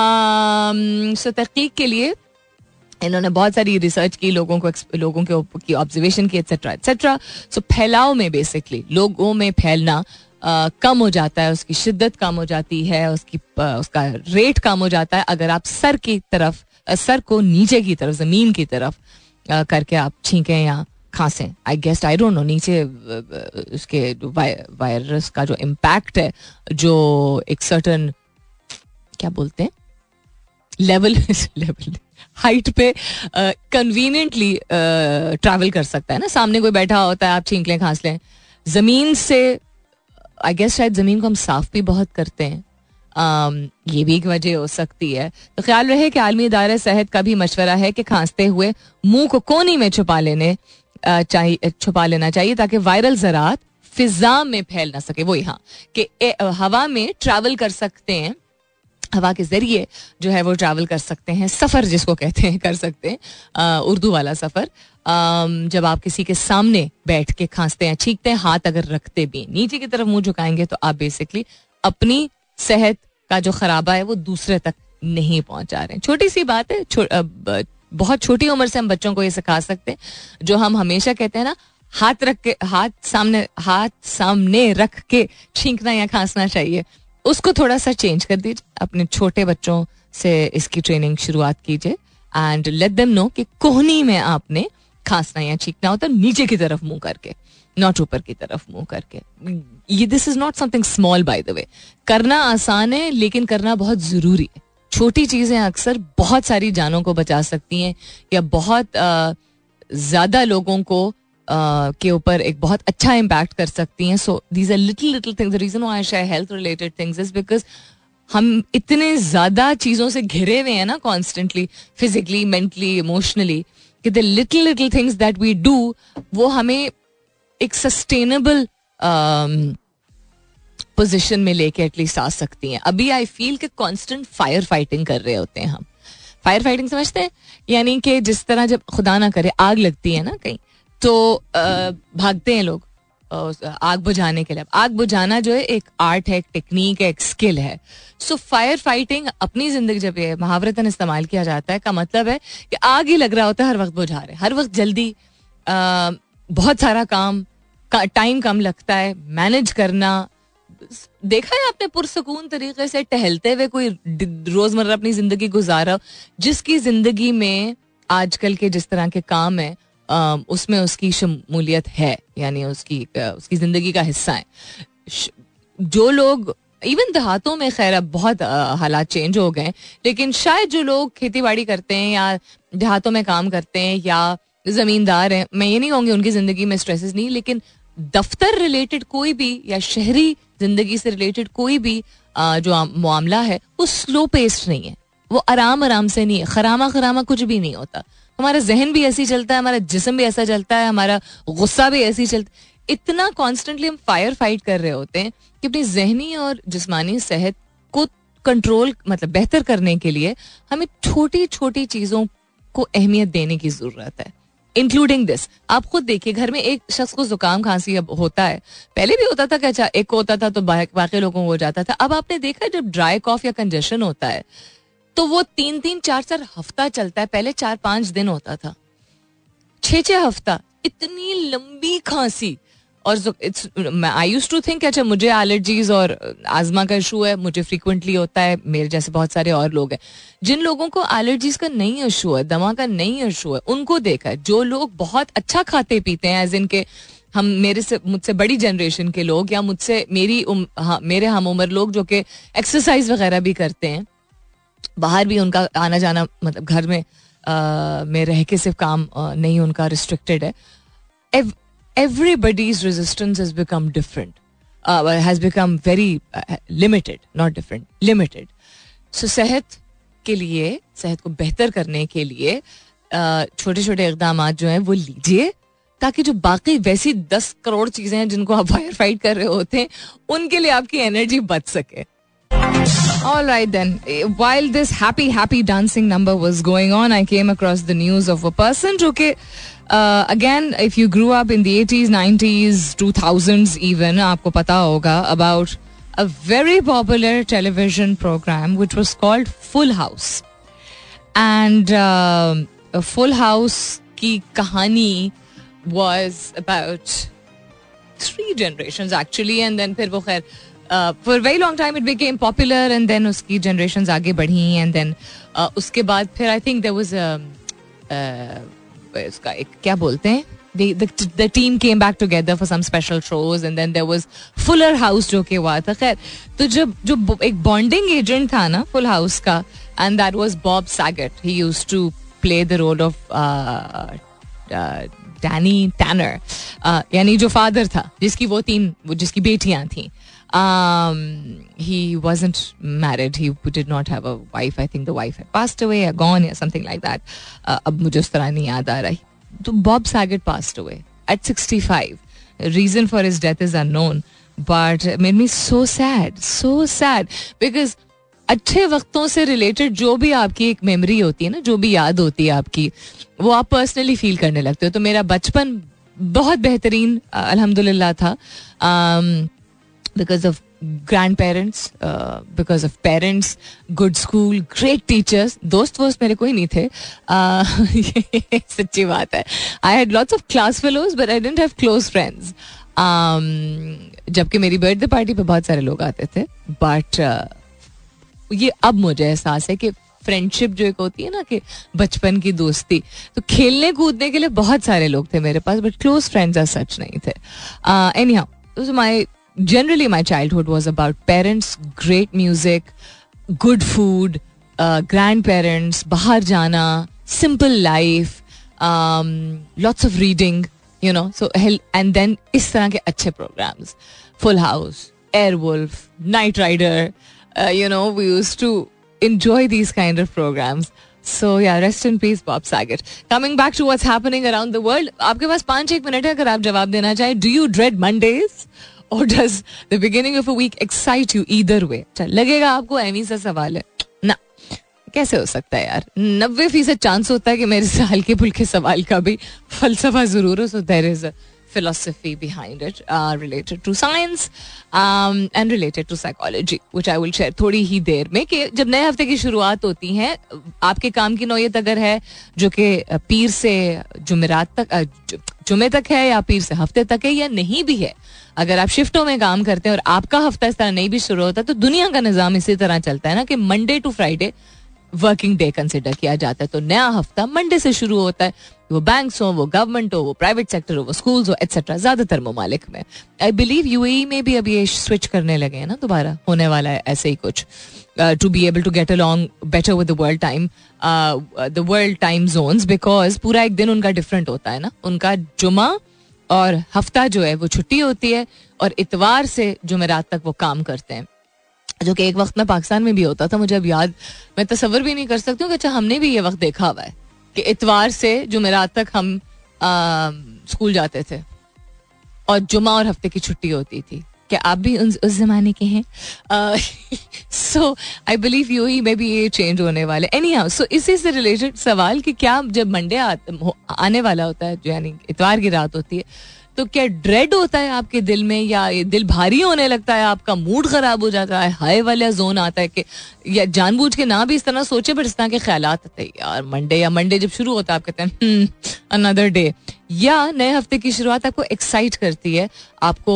[SPEAKER 1] सो तहकीक के लिए इन्होंने बहुत सारी रिसर्च की, लोगों को लोगों के की ऑब्जर्वेशन की, एट्सेट्रा एट्सेट्रा. सो फैलाव में बेसिकली लोगों में फैलना Uh, कम हो जाता है, उसकी शिद्दत कम हो जाती है, उसकी uh, उसका रेट कम हो जाता है अगर आप सर की तरफ uh, सर को नीचे की तरफ, जमीन की तरफ uh, करके आप छींकें या खांसें. I guessed I don't know नीचे uh, उसके वायरस का जो इम्पैक्ट है, जो एक सर्टन क्या बोलते हैं लेवल लेवल हाइट पे कन्वीनियंटली uh, ट्रैवल uh, कर सकता है ना. सामने कोई बैठा होता है, आप छींक लें, खांस लें. जमीन से आई गेस शायद ज़मीन को हम साफ भी बहुत करते हैं, um, ये भी एक वजह हो सकती है. तो ख्याल रहे कि आलमी इदारे सेहत का भी मशवरा है कि खांसते हुए मुंह को कोनी में छुपा लेने चाहिए छुपा लेना चाहिए ताकि वायरल ज़रात फिजा में फैल ना सके. वो यहाँ कि हवा में ट्रैवल कर सकते हैं, हवा के जरिए जो है वो ट्रैवल कर सकते हैं, सफ़र जिसको कहते हैं कर सकते हैं, उर्दू वाला सफ़र. जब आप किसी के सामने बैठ के खांसते हैं, छींकते हैं, हाथ अगर रखते भी नीचे की तरफ मुंह झुकाएंगे तो आप बेसिकली अपनी सेहत का जो खराबा है वो दूसरे तक नहीं पहुंचा रहे हैं. छोटी सी बात है, छो, बहुत छोटी उम्र से हम बच्चों को ये सिखा सकते हैं, जो हम हमेशा कहते हैं ना, हाथ रख के हाथ सामने हाथ सामने रख के छींकना या खांसना चाहिए, उसको थोड़ा सा चेंज कर दीजिए. अपने छोटे बच्चों से इसकी ट्रेनिंग शुरुआत कीजिए एंड लेट देम नो कि कोहनी में आपने खांसना या छींकना होता है, नीचे की तरफ मुंह करके, नॉट ऊपर की तरफ मुंह करके. ये this is not something small by the way. करना आसान है लेकिन करना बहुत जरूरी है. छोटी चीजें अक्सर बहुत सारी जानों को बचा सकती हैं या बहुत ज्यादा लोगों को Uh, के ऊपर एक बहुत अच्छा इम्पैक्ट कर सकती हैं. So these are little little things. The reason why I share health related things is because हम इतने ज्यादा चीजों से घिरे हुए हैं ना, कॉन्स्टेंटली, फिजिकली, मेंटली, इमोशनली, कि the little little things that we do वो हमें एक सस्टेनेबल पोजिशन में लेके एटलीस्ट आ सकती हैं. अभी आई फील कि कॉन्स्टेंट फायर फाइटिंग कर रहे होते हैं हम. फायर फाइटिंग समझते हैं, यानी कि जिस तरह जब खुदा ना करे आग लगती है ना कहीं, तो भागते हैं लोग आग बुझाने के लिए. आग बुझाना जो है एक आर्ट है, एक टेक्निक है, एक स्किल है. सो फायर फाइटिंग अपनी जिंदगी जब ये मुहावरतन इस्तेमाल किया जाता है का मतलब है कि आग ही लग रहा होता है, हर वक्त बुझा रहे, हर वक्त जल्दी, आ, बहुत सारा काम, टाइम कम लगता है, मैनेज करना. देखा है आपने पुरसकून तरीके से टहलते हुए कोई रोजमर्रा अपनी जिंदगी गुजारा, जिसकी जिंदगी में आजकल के जिस तरह के काम है Uh, उसमें उसकी शमूलियत है, यानी उसकी uh, उसकी जिंदगी का हिस्सा है. जो लोग इवन देहातों में, खैर अब बहुत uh, हालात चेंज हो गए, लेकिन शायद जो लोग खेती बाड़ी करते हैं या देहातों में काम करते हैं या जमींदार हैं, मैं ये नहीं कहूँगी उनकी जिंदगी में स्ट्रेसेस नहीं, लेकिन दफ्तर रिलेटेड कोई भी या शहरी जिंदगी से रिलेटेड कोई भी uh, जो मामला है वो स्लो पेस्ड नहीं है, वो आराम आराम से नहीं है, खरामा खरामा कुछ भी नहीं होता. हमारा जहन भी ऐसी चलता है, हमारा जिस्म भी ऐसा चलता है, हमारा गुस्सा भी ऐसी चलता है. इतना कॉन्स्टेंटली हम फायर फाइट कर रहे होते हैं कि अपनी जहनी और जिस्मानी सेहत को कंट्रोल, मतलब बेहतर करने के लिए हमें छोटी छोटी चीज़ों को अहमियत देने की ज़रूरत है, इंक्लूडिंग दिस. आप खुद देखिए, घर में एक शख्स को जुकाम खांसी अब होता है, पहले भी होता था कि अच्छा एक को होता था तो बाकी लोगों को हो जाता था. अब आपने देखा जब ड्राई कॉफ या कंजेशन होता है तो वो तीन तीन चार चार हफ्ता चलता है. पहले चार पांच दिन होता था, छह छह हफ्ता. इतनी लंबी खांसी और आई यूज्ड टू थिंक अच्छा मुझे एलर्जीज और आजमा का इशू है, मुझे फ्रीक्वेंटली होता है, मेरे जैसे बहुत सारे और लोग हैं जिन लोगों को एलर्जीज का नहीं इशू है, दमा का नहीं इशू है, उनको देखा है. जो लोग बहुत अच्छा खाते पीते हैं, एज इनके हम मेरे से मुझसे बड़ी जनरेशन के लोग या मुझसे मेरी उम, हाँ, मेरे हम उम्र लोग जो कि एक्सरसाइज वगैरह भी करते हैं, बाहर भी उनका आना जाना मतलब घर में आ, में रह के सिर्फ काम आ, नहीं उनका रिस्ट्रिक्टेड है. Ev- everybody's resistance has become different, uh, has become very uh, limited, not different, limited. So सेहत के लिए, सेहत को बेहतर करने के लिए छोटे छोटे इक़दामात जो हैं वो लीजिए, ताकि जो बाकी वैसी दस करोड़ चीजें हैं जिनको आप फायर फाइट कर रहे होते हैं उनके लिए आपकी एनर्जी बच सके. All right then. While this happy happy dancing number was going on, I came across the news of a person जो कि uh, again if you grew up in the eighties, nineties, two thousands even, आपको पता होगा about a very popular television program which was called Full House. And uh, Full House की कहानी was about three generations actually, and then फिर वो खैर Uh, for a very long time it became popular, and then उसकी generations आगे बढ़ी, and then uh, उसके बाद फिर I think there was a uh, उसका एक क्या बोलते हैं the, the the team came back together for some special shows, and then there was Fuller House जो कि हुआ था. खैर तो जब जो एक bonding agent था ना Full House का, and that was Bob Saget. He used to play the role of uh, uh, Danny Tanner, uh, यानी जो फादर था जिसकी वो तीन वो जिसकी बेटियां थी. Um, he wasn't married. He did not have a wife. I think the wife had passed away or gone or something like that. Uh, अब मुझे उस तरह नहीं याद आ रही. तो Bob Saget passed away at sixty-five. Reason for his death is unknown, but it made me so sad, so sad because अच्छे वक्तों से रिलेटेड जो भी आपकी एक मेमोरी होती है ना, जो भी याद होती है आपकी, वो आप पर्सनली फील करने लगते हो. तो मेरा बचपन बहुत बेहतरीन अल्हम्दुलिल्लाह था. um, because of grandparents, uh, because of parents, good school, great teachers. दोस्त वोस्त मेरे कोई नहीं थे, uh, ये सच्ची बात है. I had lots of class fellows, but I didn't have close friends. Um, जबकि मेरी बर्थडे पार्टी पे बहुत सारे लोग आते थे, but uh, ये अब मुझे एहसास है कि फ्रेंडशिप जो एक होती है ना कि बचपन की दोस्ती, तो खेलने कूदने के लिए बहुत सारे लोग थे मेरे पास, but close friends as such नहीं थे. Anyhow, so my generally my childhood was about parents, great music, good food, uh, grandparents, bahar jana, simple life, um, lots of reading, you know, so and then is tarah ke अच्छे programs, Full House, Airwolf, Knight Rider, uh, you know, we used to enjoy these kind of programs. So yeah, rest in peace Bob Saget. Coming back to what's happening around the world, आपके पास पाँच एक मिनट है अगर आप जवाब देना चाहें. Do you dread Mondays? Or does the beginning of a week excite you? Either way, लगेगा आपको एमी सा सवाल है ना, कैसे हो सकता है यार. नब्बे फीसद चांस होता है कि मेरे से हल्के फुल्के सवाल का भी फलसफा जरूर हो. So there is a philosophy behind it, uh, related to science um, and related to psychology, which I will share थोड़ी ही देर में. कि जब नए हफ्ते की शुरुआत होती है, आपके काम की नौयत अगर है जो कि पीर से जुमेरात तक, जुमे तक है, या पीर से हफ्ते तक है, या नहीं भी है, अगर आप शिफ्टों में काम करते हैं और आपका हफ्ता इस तरह नहीं भी शुरू होता, तो दुनिया का निज़ाम इसी तरह चलता है ना कि Monday to Friday working day consider किया जाता है. तो नया हफ्ता मंडे से शुरू होता है, वो बैंक्स हो, वो गवर्नमेंट हो, वो प्राइवेट सेक्टर हो, वो स्कूल्स हो, एटसेट्रा. ज्यादातर ममालिक में, आई बिलीव यूएई में भी अभी ये स्विच करने लगे हैं ना, दोबारा होने वाला है ऐसे ही कुछ, to be able to get along better with the world time, the world time zones, because पूरा एक दिन उनका डिफरेंट होता है ना. उनका जुमा और हफ्ता जो है वो छुट्टी होती है, और इतवार से जुमेरात तक वो काम करते हैं, जो कि एक वक्त में पाकिस्तान में भी होता था. मुझे अब याद, मैं तसव्वुर भी नहीं कर सकती हूँ कि अच्छा हमने भी ये वक्त देखा हुआ है कि इतवार से जुमेरात तक हम आ, स्कूल जाते थे और जुमा और हफ्ते की छुट्टी होती थी. क्या आप भी उस, उस जमाने के हैं? सो आई बिलीव यू ही में भी ये चेंज होने वाले. एनी हाउ, सो इसी से रिलेटेड सवाल कि क्या जब मंडे आ, आने वाला होता है, जो यानी इतवार की रात होती है, तो क्या ड्रेड होता है आपके दिल में, या ये दिल भारी होने लगता है, आपका मूड खराब हो जाता है, हाय वाला जोन आता है कि, या जानबूझ के ना भी इस तरह सोचे पर इस तरह के ख्यालात आते हैं यार मंडे, या मंडे जब शुरू होता है आप कहते हैं अनदर डे, या नए हफ्ते की शुरुआत आपको एक्साइट करती है, आपको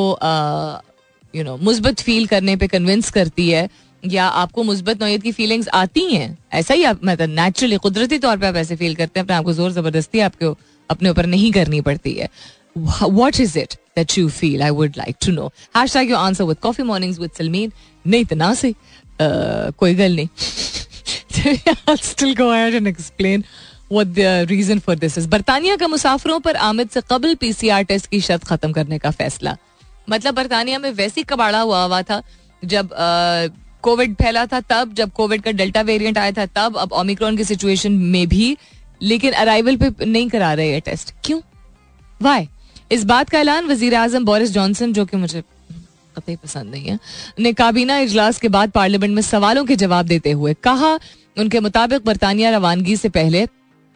[SPEAKER 1] यू नो मुस्बत फील करने पे कन्विंस करती है, या आपको मुस्बत नौयत की फीलिंग्स आती हैं, ऐसा ही आप मतलब नेचुरली कुदरती तौर पे आप ऐसे फील करते हैं, अपने आपको जोर जबरदस्ती आपको अपने ऊपर नहीं करनी पड़ती है. What is it that you feel? I would like to know. Hashtag your answer with Coffee Mornings with Salmeen. नहीं तो ना से कोई गल नहीं. I'll still go ahead and explain what the reason for this is. बरतानिया का मुसाफिरों पर आमद से कबल पीसीआर टेस्ट की शर्त खत्म करने का फैसला. मतलब बरतानिया में वैसी कबाड़ा हुआ हुआ था जब कोविड फैला था, तब जब कोविड का डेल्टा वेरिएंट आया था तब, अब ओमिक्रॉन की सिचुएशन में भी, लेकिन अराइवल पे नहीं करा रहे हैं टेस्ट. क्यों? वाई? इस बात का ऐलान वजीर आजम बोरिस जॉनसन, जो कि मुझे कतई पसंद नहीं है, ने काबीना इजलास के बाद पार्लियामेंट में सवालों के जवाब देते हुए कहा. उनके मुताबिक बरतानिया रवानगी से पहले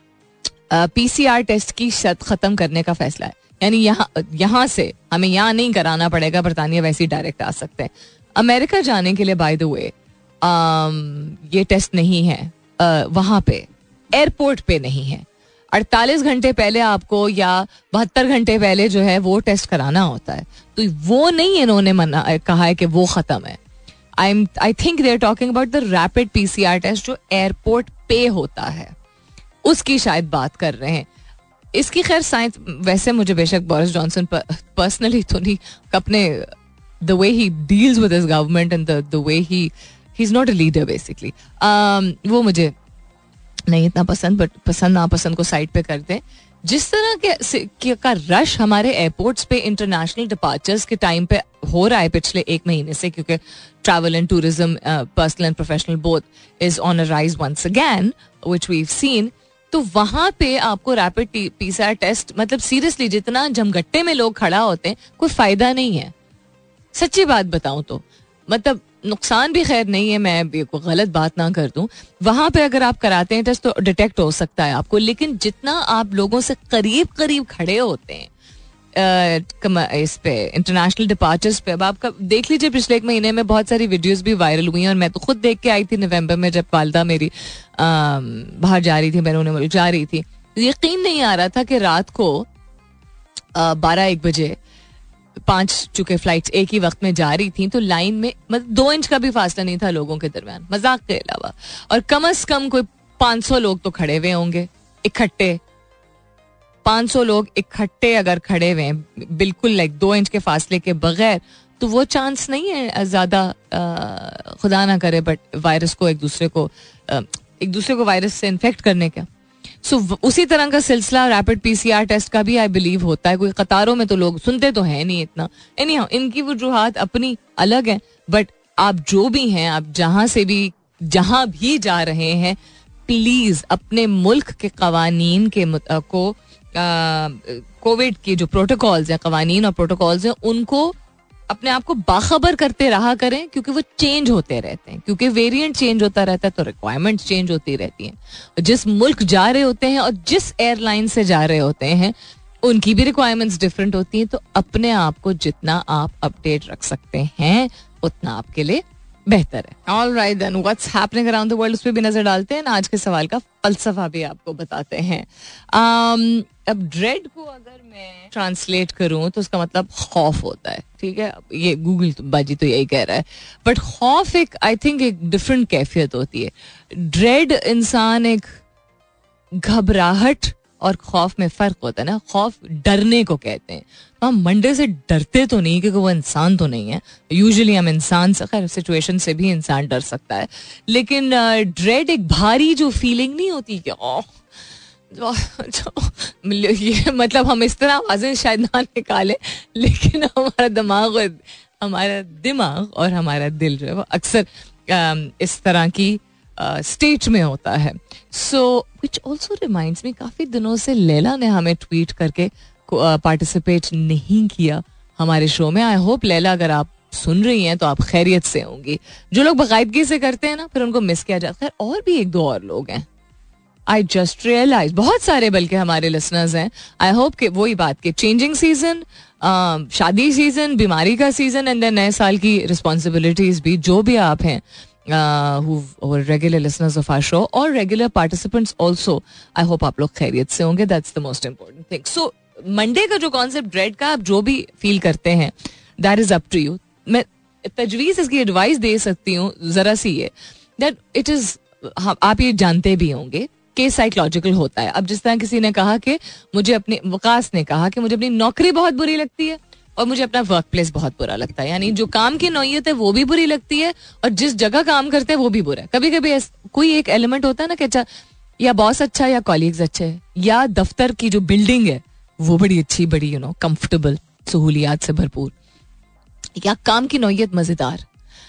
[SPEAKER 1] पीसीआर टेस्ट की शर्त खत्म करने का फैसला है. यानी यहाँ यहाँ से हमें यहाँ नहीं कराना पड़ेगा, बरतानिया वैसे ही डायरेक्ट आ सकते हैं. अमेरिका जाने के लिए बाय द वे ये टेस्ट नहीं है, वहां पे एयरपोर्ट पे नहीं है. अड़तालीस घंटे पहले आपको या बहत्तर घंटे पहले जो है वो टेस्ट कराना होता है. तो वो नहीं इन्होंने मना कहा है कि वो खत्म है. I am I think they are talking about the rapid PCR test जो एयरपोर्ट पे होता है, उसकी शायद बात कर रहे हैं. इसकी खैर साइंस, वैसे मुझे बेशक बोरिस जॉनसन पर्सनली तो नहीं, अपने the way he deals with his government and the the way he he's not a leader basically, um, वो मुझे नहीं इतना पसंद, बट पसंद नापसंद को साइड पे कर दें. जिस तरह के, के का रश हमारे एयरपोर्ट्स पे इंटरनेशनल डिपार्चर्स के टाइम पे हो रहा है पिछले एक महीने से, क्योंकि travel and tourism, personal and professional both, is on a rise once again which we have seen. तो वहां पे आपको रैपिड पीसीआर टेस्ट, मतलब सीरियसली जितना जमगट्टे में लोग खड़ा होते हैं कोई फायदा नहीं है. सच्ची बात बताऊं तो मतलब नुकसान भी खैर नहीं है, मैं भी कोई गलत बात ना कर दूं. वहां पे अगर आप कराते हैं टेस्ट तो डिटेक्ट हो सकता है आपको, लेकिन जितना आप लोगों से करीब करीब खड़े होते हैं इस पे इंटरनेशनल डिपार्चर्स पे, अब आपका देख लीजिए पिछले एक महीने में बहुत सारी वीडियोस भी वायरल हुई हैं, और मैं तो खुद देख के आई थी नवंबर में जब वालदा मेरी बाहर जा रही थी, मैंने उन्हें मुल्क जा रही थी. यकीन नहीं आ रहा था कि रात को बारह एक बजे पांच चुके फ्लाइट्स एक ही वक्त में जा रही थी, तो लाइन में मतलब दो इंच का भी फासला नहीं था लोगों के दरमियान, मजाक के अलावा. और कम अज कम कोई पांच सौ लोग तो खड़े हुए होंगे इकट्ठे. पांच सौ लोग इकट्ठे अगर खड़े हुए हैं बिल्कुल लाइक दो इंच के फासले के बगैर, तो वो चांस नहीं है ज्यादा, खुदा ना करे, बट वायरस को एक दूसरे को एक दूसरे को वायरस से इन्फेक्ट करने का. सो so, उसी तरह का सिलसिला रैपिड पीसीआर टेस्ट का भी आई बिलीव होता है. कोई कतारों में तो लोग सुनते तो है नहीं इतना. एनी हाउ, इनकी वजूहात अपनी अलग हैं, बट आप जो भी हैं, आप जहां से भी जहां भी जा रहे हैं, प्लीज अपने मुल्क के कवानीन के को, कोविड के जो प्रोटोकॉल्स हैं, कवानीन और प्रोटोकॉल्स हैं, उनको अपने आप को बाखबर करते रहा करें, क्योंकि वो चेंज होते रहते हैं, क्योंकि वेरिएंट चेंज होता रहता है तो रिक्वायरमेंट्स चेंज होती रहती हैं. जिस मुल्क जा रहे होते हैं और जिस एयरलाइन से जा रहे होते हैं उनकी भी रिक्वायरमेंट्स डिफरेंट होती हैं. तो अपने आप को जितना आप अपडेट रख सकते हैं उतना आपके लिए बेहतर है. All right then, what's happening around the world, उस पर भी नजर डालते हैं. आज के सवाल का फलसफा भी आपको बताते हैं. um, अब ड्रेड को अगर मैं ट्रांसलेट करूं तो उसका मतलब खौफ होता है, ठीक है. ये गूगल तो बाजी तो यही कह रहा है, बट खौफ एक आई थिंक एक डिफरेंट कैफियत होती है. ड्रेड इंसान एक घबराहट और खौफ में फर्क होता है ना. खौफ डरने को कहते हैं. तो हम मंडे से डरते तो नहीं, क्योंकि वो इंसान तो नहीं है. यूजुअली हम इंसान से, खैर सिचुएशन से भी इंसान डर सकता है, लेकिन ड्रेड एक भारी जो फीलिंग नहीं होती कि ओह, ये मतलब हम इस तरह आवाजें शायद ना निकालें, लेकिन हमारा दिमाग हमारा दिमाग और हमारा दिल जो है वो अक्सर इस तरह की स्टेट में होता है. सो विच ऑल्सो रिमाइंड्स मी, काफी दिनों से लैला ने हमें ट्वीट करके पार्टिसिपेट नहीं किया हमारे शो में. आई होप लैला अगर आप सुन रही हैं तो आप खैरियत से होंगी. जो लोग बाकायदगी से करते हैं ना, फिर उनको मिस किया जाता है. और भी एक दो और लोग हैं, आई जस्ट रियलाइज, बहुत सारे बल्कि हमारे लिसनर्स हैं. आई होप कि वही बात के चेंजिंग सीजन, शादी सीजन, बीमारी का सीजन, एंड देन नए साल की रिस्पॉन्सिबिलिटीज भी, जो भी आप हैं regular listeners of our show और regular participants also, I hope आप लोग खैरियत से होंगे. That's the most important thing. So Monday का जो कॉन्सेप्ट ड्रेड का, आप जो भी फील करते हैं that is up to you. मैं तजवीज इसकी एडवाइस दे सकती हूँ जरा सी ये, दैट इट इज, आप ये जानते भी होंगे कि साइकोलॉजिकल होता है. अब जिस तरह किसी ने कहा कि मुझे अपनी, वकास ने कहा कि मुझे अपनी नौकरी बहुत बुरी लगती है और मुझे अपना वर्क प्लेस बहुत बुरा लगता है. यानी जो काम की नौयत है वो भी बुरी लगती है और जिस जगह काम करते हैं वो भी बुरा है. कभी कभी कोई एक एलिमेंट होता है ना कि अच्छा, या बॉस अच्छा है या कॉलीग्स अच्छे हैं, या दफ्तर की जो बिल्डिंग है वो बड़ी अच्छी, बड़ी यू नो कंफर्टेबल, सहूलियात से भरपूर, या काम की नौयत मजेदार,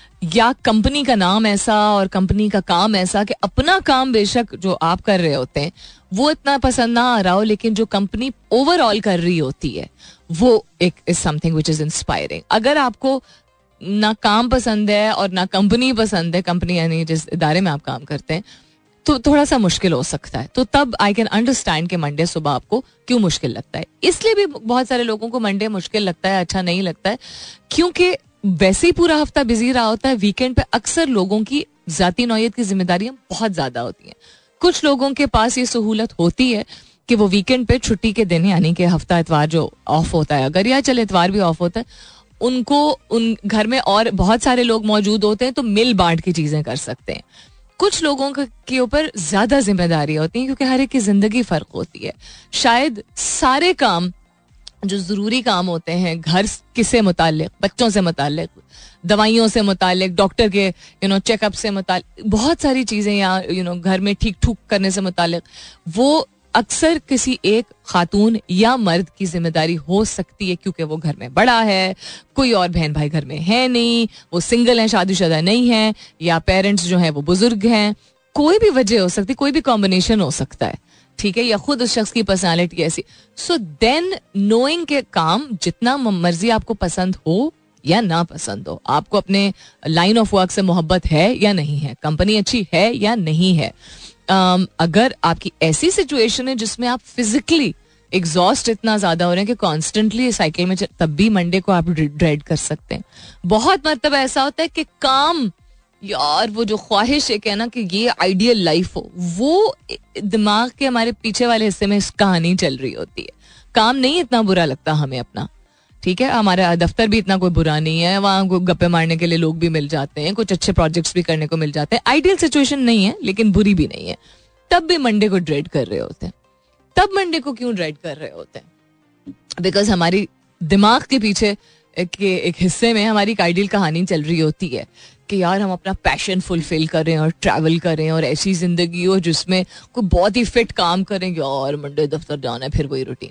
[SPEAKER 1] या कंपनी का नाम ऐसा और कंपनी का काम ऐसा कि अपना काम बेशक जो आप कर रहे होते हैं वो इतना पसंद ना आ रहा हो, लेकिन जो कंपनी ओवरऑल कर रही होती है वो एक is something which is inspiring. अगर आपको ना काम पसंद है और ना कंपनी पसंद है, कंपनी यानी जिस इदारे में आप काम करते हैं, तो थोड़ा सा मुश्किल हो सकता है. तो तब आई कैन अंडरस्टैंड कि मंडे सुबह आपको क्यों मुश्किल लगता है. इसलिए भी बहुत सारे लोगों को मंडे मुश्किल लगता है, अच्छा नहीं लगता है, क्योंकि वैसे ही पूरा हफ्ता बिजी रहा होता है. वीकेंड पे अक्सर लोगों की जाती नौयत की जिम्मेदारियां बहुत ज्यादा होती हैं. कुछ लोगों के पास ये सहूलत होती है कि वो वीकेंड पे छुट्टी के दिन, यानी कि हफ्ता इतवार जो ऑफ होता है, अगर या चले इतवार भी ऑफ होता है, उनको उन घर में और बहुत सारे लोग मौजूद होते हैं तो मिल बांट की चीजें कर सकते हैं. कुछ लोगों के ऊपर ज्यादा जिम्मेदारी होती हैं क्योंकि हर एक की जिंदगी फर्क होती है. शायद सारे काम जो जरूरी काम होते हैं, घर किसे मुताल्लिक, बच्चों से मुताल्लिक, दवाइयों से मुताल्लिक, डॉक्टर के यू नो चेकअप से मुताल्लिक, बहुत सारी चीजें, या यू नो घर में ठीक ठूक करने से मुताल्लिक, वो अक्सर किसी एक खातून या मर्द की जिम्मेदारी हो सकती है क्योंकि वो घर में बड़ा है, कोई और बहन भाई घर में है नहीं, वो सिंगल हैं, शादीशुदा नहीं है, या पेरेंट्स जो हैं वो बुजुर्ग हैं. कोई भी वजह हो सकती है, कोई भी कॉम्बिनेशन हो सकता है, ठीक है, या खुद उस शख्स की पर्सनालिटी ऐसी. सो देन नोइंग के काम जितना मर्जी आपको पसंद हो या ना पसंद हो, आपको अपने लाइन ऑफ वर्क से मोहब्बत है या नहीं है, कंपनी अच्छी है या नहीं है, um, अगर आपकी ऐसी सिचुएशन है जिसमें आप फिजिकली एग्जॉस्ट इतना ज्यादा हो रहे हैं कि कॉन्स्टेंटली साइकिल में, तब भी मंडे को आप ड्रेड कर सकते हैं. बहुत मतलब ऐसा होता है कि काम, यार वो जो ख्वाहिश है कहना कि ये आइडियल लाइफ हो, वो दिमाग के हमारे पीछे वाले हिस्से में इस कहानी चल रही होती है. काम नहीं इतना बुरा लगता हमें अपना, ठीक है, हमारा दफ्तर भी इतना कोई बुरा नहीं है, वहाँ गप्पे मारने के लिए लोग भी मिल जाते हैं, कुछ अच्छे प्रोजेक्ट्स भी करने को मिल जाते हैं. आइडियल सिचुएशन नहीं है लेकिन बुरी भी नहीं है. तब भी मंडे को ड्रेड कर रहे होते हैं. तब मंडे को क्यों ड्रेड कर रहे होते हैं? बिकॉज हमारी दिमाग के पीछे के एक हिस्से में हमारी एक आइडियल कहानी चल रही होती है कि यार हम अपना पैशन फुलफिल करें और ट्रैवल करें और ऐसी जिंदगी हो जिसमें कोई बहुत ही फिट काम करेंगे और मंडे दफ्तर जाना है, फिर वही routine.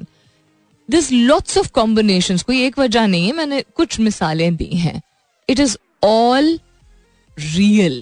[SPEAKER 1] This lots of combinations, कोई एक वजह नहीं है, मैंने कुछ मिसालें दी हैं. इट इज ऑल रियल,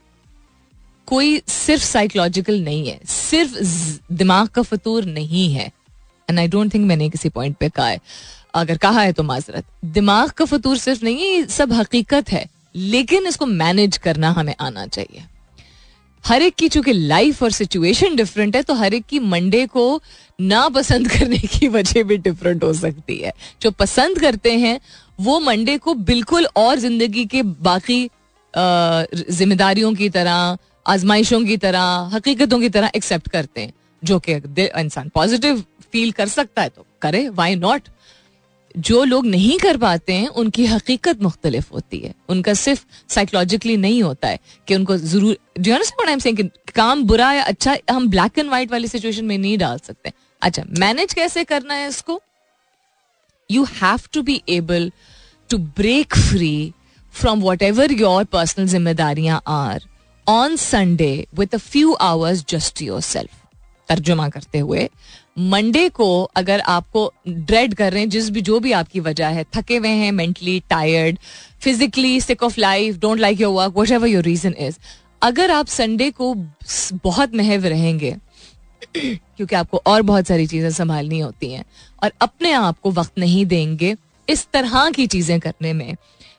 [SPEAKER 1] कोई सिर्फ साइकोलॉजिकल नहीं है, सिर्फ दिमाग का फतूर नहीं है. एंड आई डोंट थिंक मैंने किसी पॉइंट पे कहा है, अगर कहा है तो माजरत. दिमाग का फतूर सिर्फ नहीं है, ये सब हकीकत है, लेकिन इसको मैनेज करना हमें आना चाहिए. हर एक की चूंकि लाइफ और सिचुएशन डिफरेंट है, तो हर एक की मंडे को ना पसंद करने की वजह भी डिफरेंट हो सकती है. जो पसंद करते हैं वो मंडे को बिल्कुल और जिंदगी के बाकी जिम्मेदारियों की तरह, आजमाइशों की तरह, हकीकतों की तरह एक्सेप्ट करते हैं, जो कि इंसान पॉजिटिव फील कर सकता है तो करे, व्हाई नॉट. जो लोग नहीं कर पाते हैं उनकी हकीकत मुख्तलिफ होती है, उनका सिर्फ साइकोलॉजिकली नहीं होता है कि उनको जरूर, do you understand what I am saying, काम बुरा या अच्छा हम ब्लैक एंड व्हाइट वाली सिचुएशन में नहीं डाल सकते. अच्छा, मैनेज कैसे करना है इसको? You have to be able to break free from whatever your personal जिम्मेदारियां are on Sunday with a few hours just yourself. तर्जुमा करते हुए, मंडे को अगर आपको ड्रेड कर रहे हैं, जिस भी जो भी आपकी वजह है, थके हुए हैं, mentally tired, physically sick of life, don't like your work, whatever your reason is, अगर आप संडे को बहुत महव रहेंगे क्योंकि आपको और बहुत सारी चीजें संभालनी होती हैं और अपने आप को वक्त नहीं देंगे इस तरह की चीजें करने में,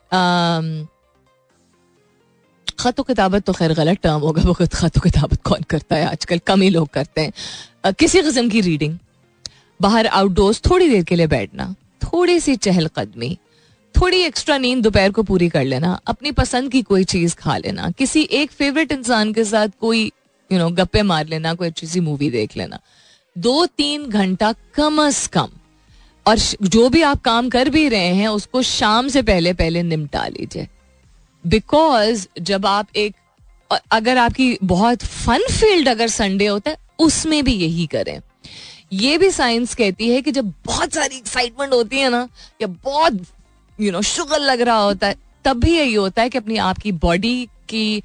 [SPEAKER 1] खत किताबत तो खैर गलत टर्म होगा, वो खत किताबत कौन करता है आजकल, कम ही लोग करते हैं. किसी किस्म की रीडिंग, बाहर आउटडोर्स थोड़ी देर के लिए बैठना, थोड़ी सी चहलकदमी, थोड़ी एक्स्ट्रा नींद दोपहर को पूरी कर लेना, अपनी पसंद की कोई चीज खा लेना, किसी एक फेवरेट इंसान के साथ कोई यू नो गप्पे मार लेना, कोई अच्छी सी मूवी देख लेना, दो तीन घंटा कम अज कम और जो भी आप काम कर भी रहे हैं उसको शाम से पहले पहले निपटा लीजिए. बिकॉज जब आप एक, अगर आपकी बहुत फन फील्ड अगर संडे होता है उसमें भी यही करें. ये भी साइंस कहती है कि जब बहुत सारी एक्साइटमेंट होती है ना, या बहुत यू नो शुगर लग रहा होता है, तब भी यही होता है कि अपनी आपकी बॉडी की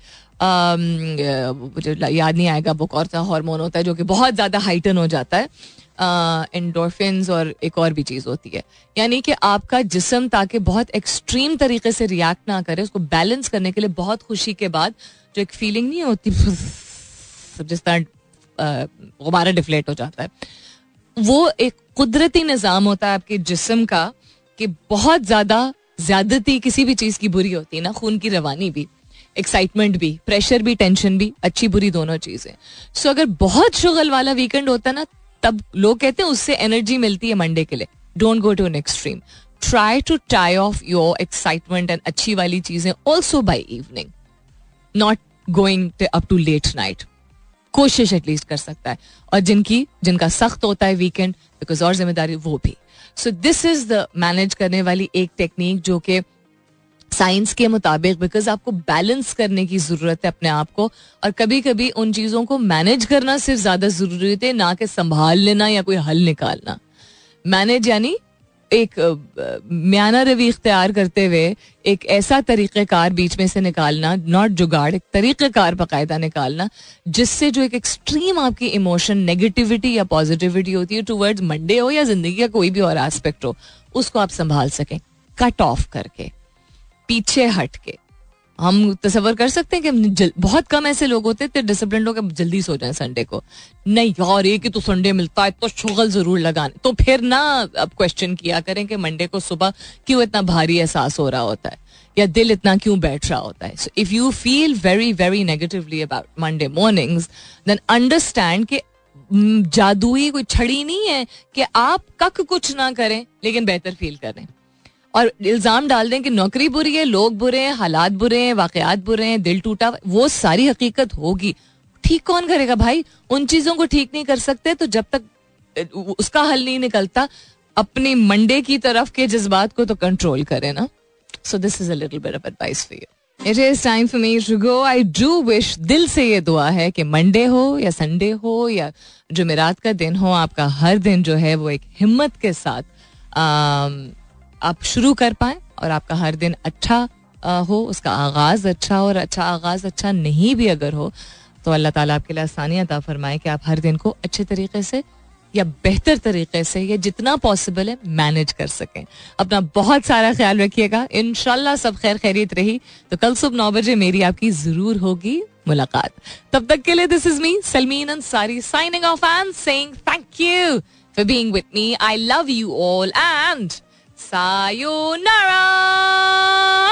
[SPEAKER 1] मुझे याद नहीं आएगा वो कौन सा हार्मोन होता है जो कि बहुत ज्यादा हाइटन हो जाता है, एंडोर्फिन्स, और एक और भी चीज होती है. यानी कि आपका जिस्म ताकि बहुत एक्सट्रीम तरीके से रिएक्ट ना करे, उसको बैलेंस करने के लिए बहुत खुशी के बाद जो एक फीलिंग नहीं होती जिस तरह गुब्बारा डिफ्लेट हो जाता है, वो एक कुदरती निज़ाम होता है आपके जिस्म का कि बहुत ज्यादा ज्यादती किसी भी चीज की बुरी होती है ना, खून की रवानी भी, एक्साइटमेंट भी, प्रेशर भी, टेंशन भी, अच्छी बुरी दोनों चीजें. सो so, अगर बहुत शुगल वाला वीकेंड होता है ना, तब लोग कहते हैं उससे एनर्जी मिलती है मंडे के लिए. Don't go to an extreme. Try to tie off your excitement and अच्छी वाली चीजें also by evening, not going up to late night. कोशिश एटलीस्ट कर सकता है. और जिनकी जिनका सख्त होता है वीकेंड बिकॉज और जिम्मेदारी, वो भी. So this is the manage करने वाली एक टेक्निक जो कि साइंस के मुताबिक, बिकॉज आपको बैलेंस करने की जरूरत है अपने आप को, और कभी कभी उन चीजों को मैनेज करना सिर्फ ज्यादा जरूरी है, ना कि संभाल लेना या कोई हल निकालना. मैनेज यानी एक म्याना रवि इख्तियार करते हुए एक ऐसा तरीक़ेकार बीच में से निकालना, नॉट जुगाड़, एक तरीक़ेकार बाकायदा निकालना जिससे जो एक एक्सट्रीम आपकी इमोशन, नेगेटिविटी या पॉजिटिविटी होती है टुवर्ड्स मंडे हो या जिंदगी का कोई भी और एस्पेक्ट हो, उसको आप संभाल सकें, कट ऑफ करके, पीछे हट के. हम तसव्वुर कर सकते हैं कि हम जल, बहुत कम ऐसे लोग होते हैं डिसिप्लिन लोग जल्दी सो जाएं संडे को. नहीं यार, एक ही तो संडे मिलता है तो शुगल जरूर लगाने. तो फिर ना अब क्वेश्चन किया करें कि मंडे को सुबह क्यों इतना भारी एहसास हो रहा होता है, या दिल इतना क्यों बैठ रहा होता है. So if you feel very very negatively about Monday mornings, then understand कि जादुई कोई छड़ी नहीं है कि आप कक कुछ ना करें लेकिन बेहतर फील करें और इल्जाम डाल दें कि नौकरी बुरी है, लोग बुरे हैं, हालात बुरे हैं, वाकयात बुरे हैं, दिल टूटा. वो सारी हकीकत होगी. ठीक कौन करेगा भाई? उन चीजों को ठीक नहीं कर सकते तो जब तक उसका हल नहीं निकलता, अपनी मंडे की तरफ के जज्बात को तो कंट्रोल करें ना. So this is a little bit of advice for you. It is time for me to go. I do wish, दिल से ये दुआ है कि मंडे हो या संडे हो या जुमेरात का दिन हो, आपका हर दिन जो है वो एक हिम्मत के साथ आ, आप शुरू कर पाएं और आपका हर दिन अच्छा हो, उसका आगाज अच्छा हो. और अच्छा आगाज अच्छा नहीं भी अगर हो तो अल्लाह ताला आपके लिए आसानी अता फरमाए कि आप हर दिन को अच्छे तरीके से या बेहतर तरीके से या जितना पॉसिबल है मैनेज कर सकें. अपना बहुत सारा ख्याल रखिएगा. इंशाल्लाह सब खैर खैरियत रही तो कल सुबह नौ बजे मेरी आपकी जरूर होगी मुलाकात. तब तक के लिए this is me Salmeen Ansari signing off and saying thank you for being with me. I love you all and sayonara.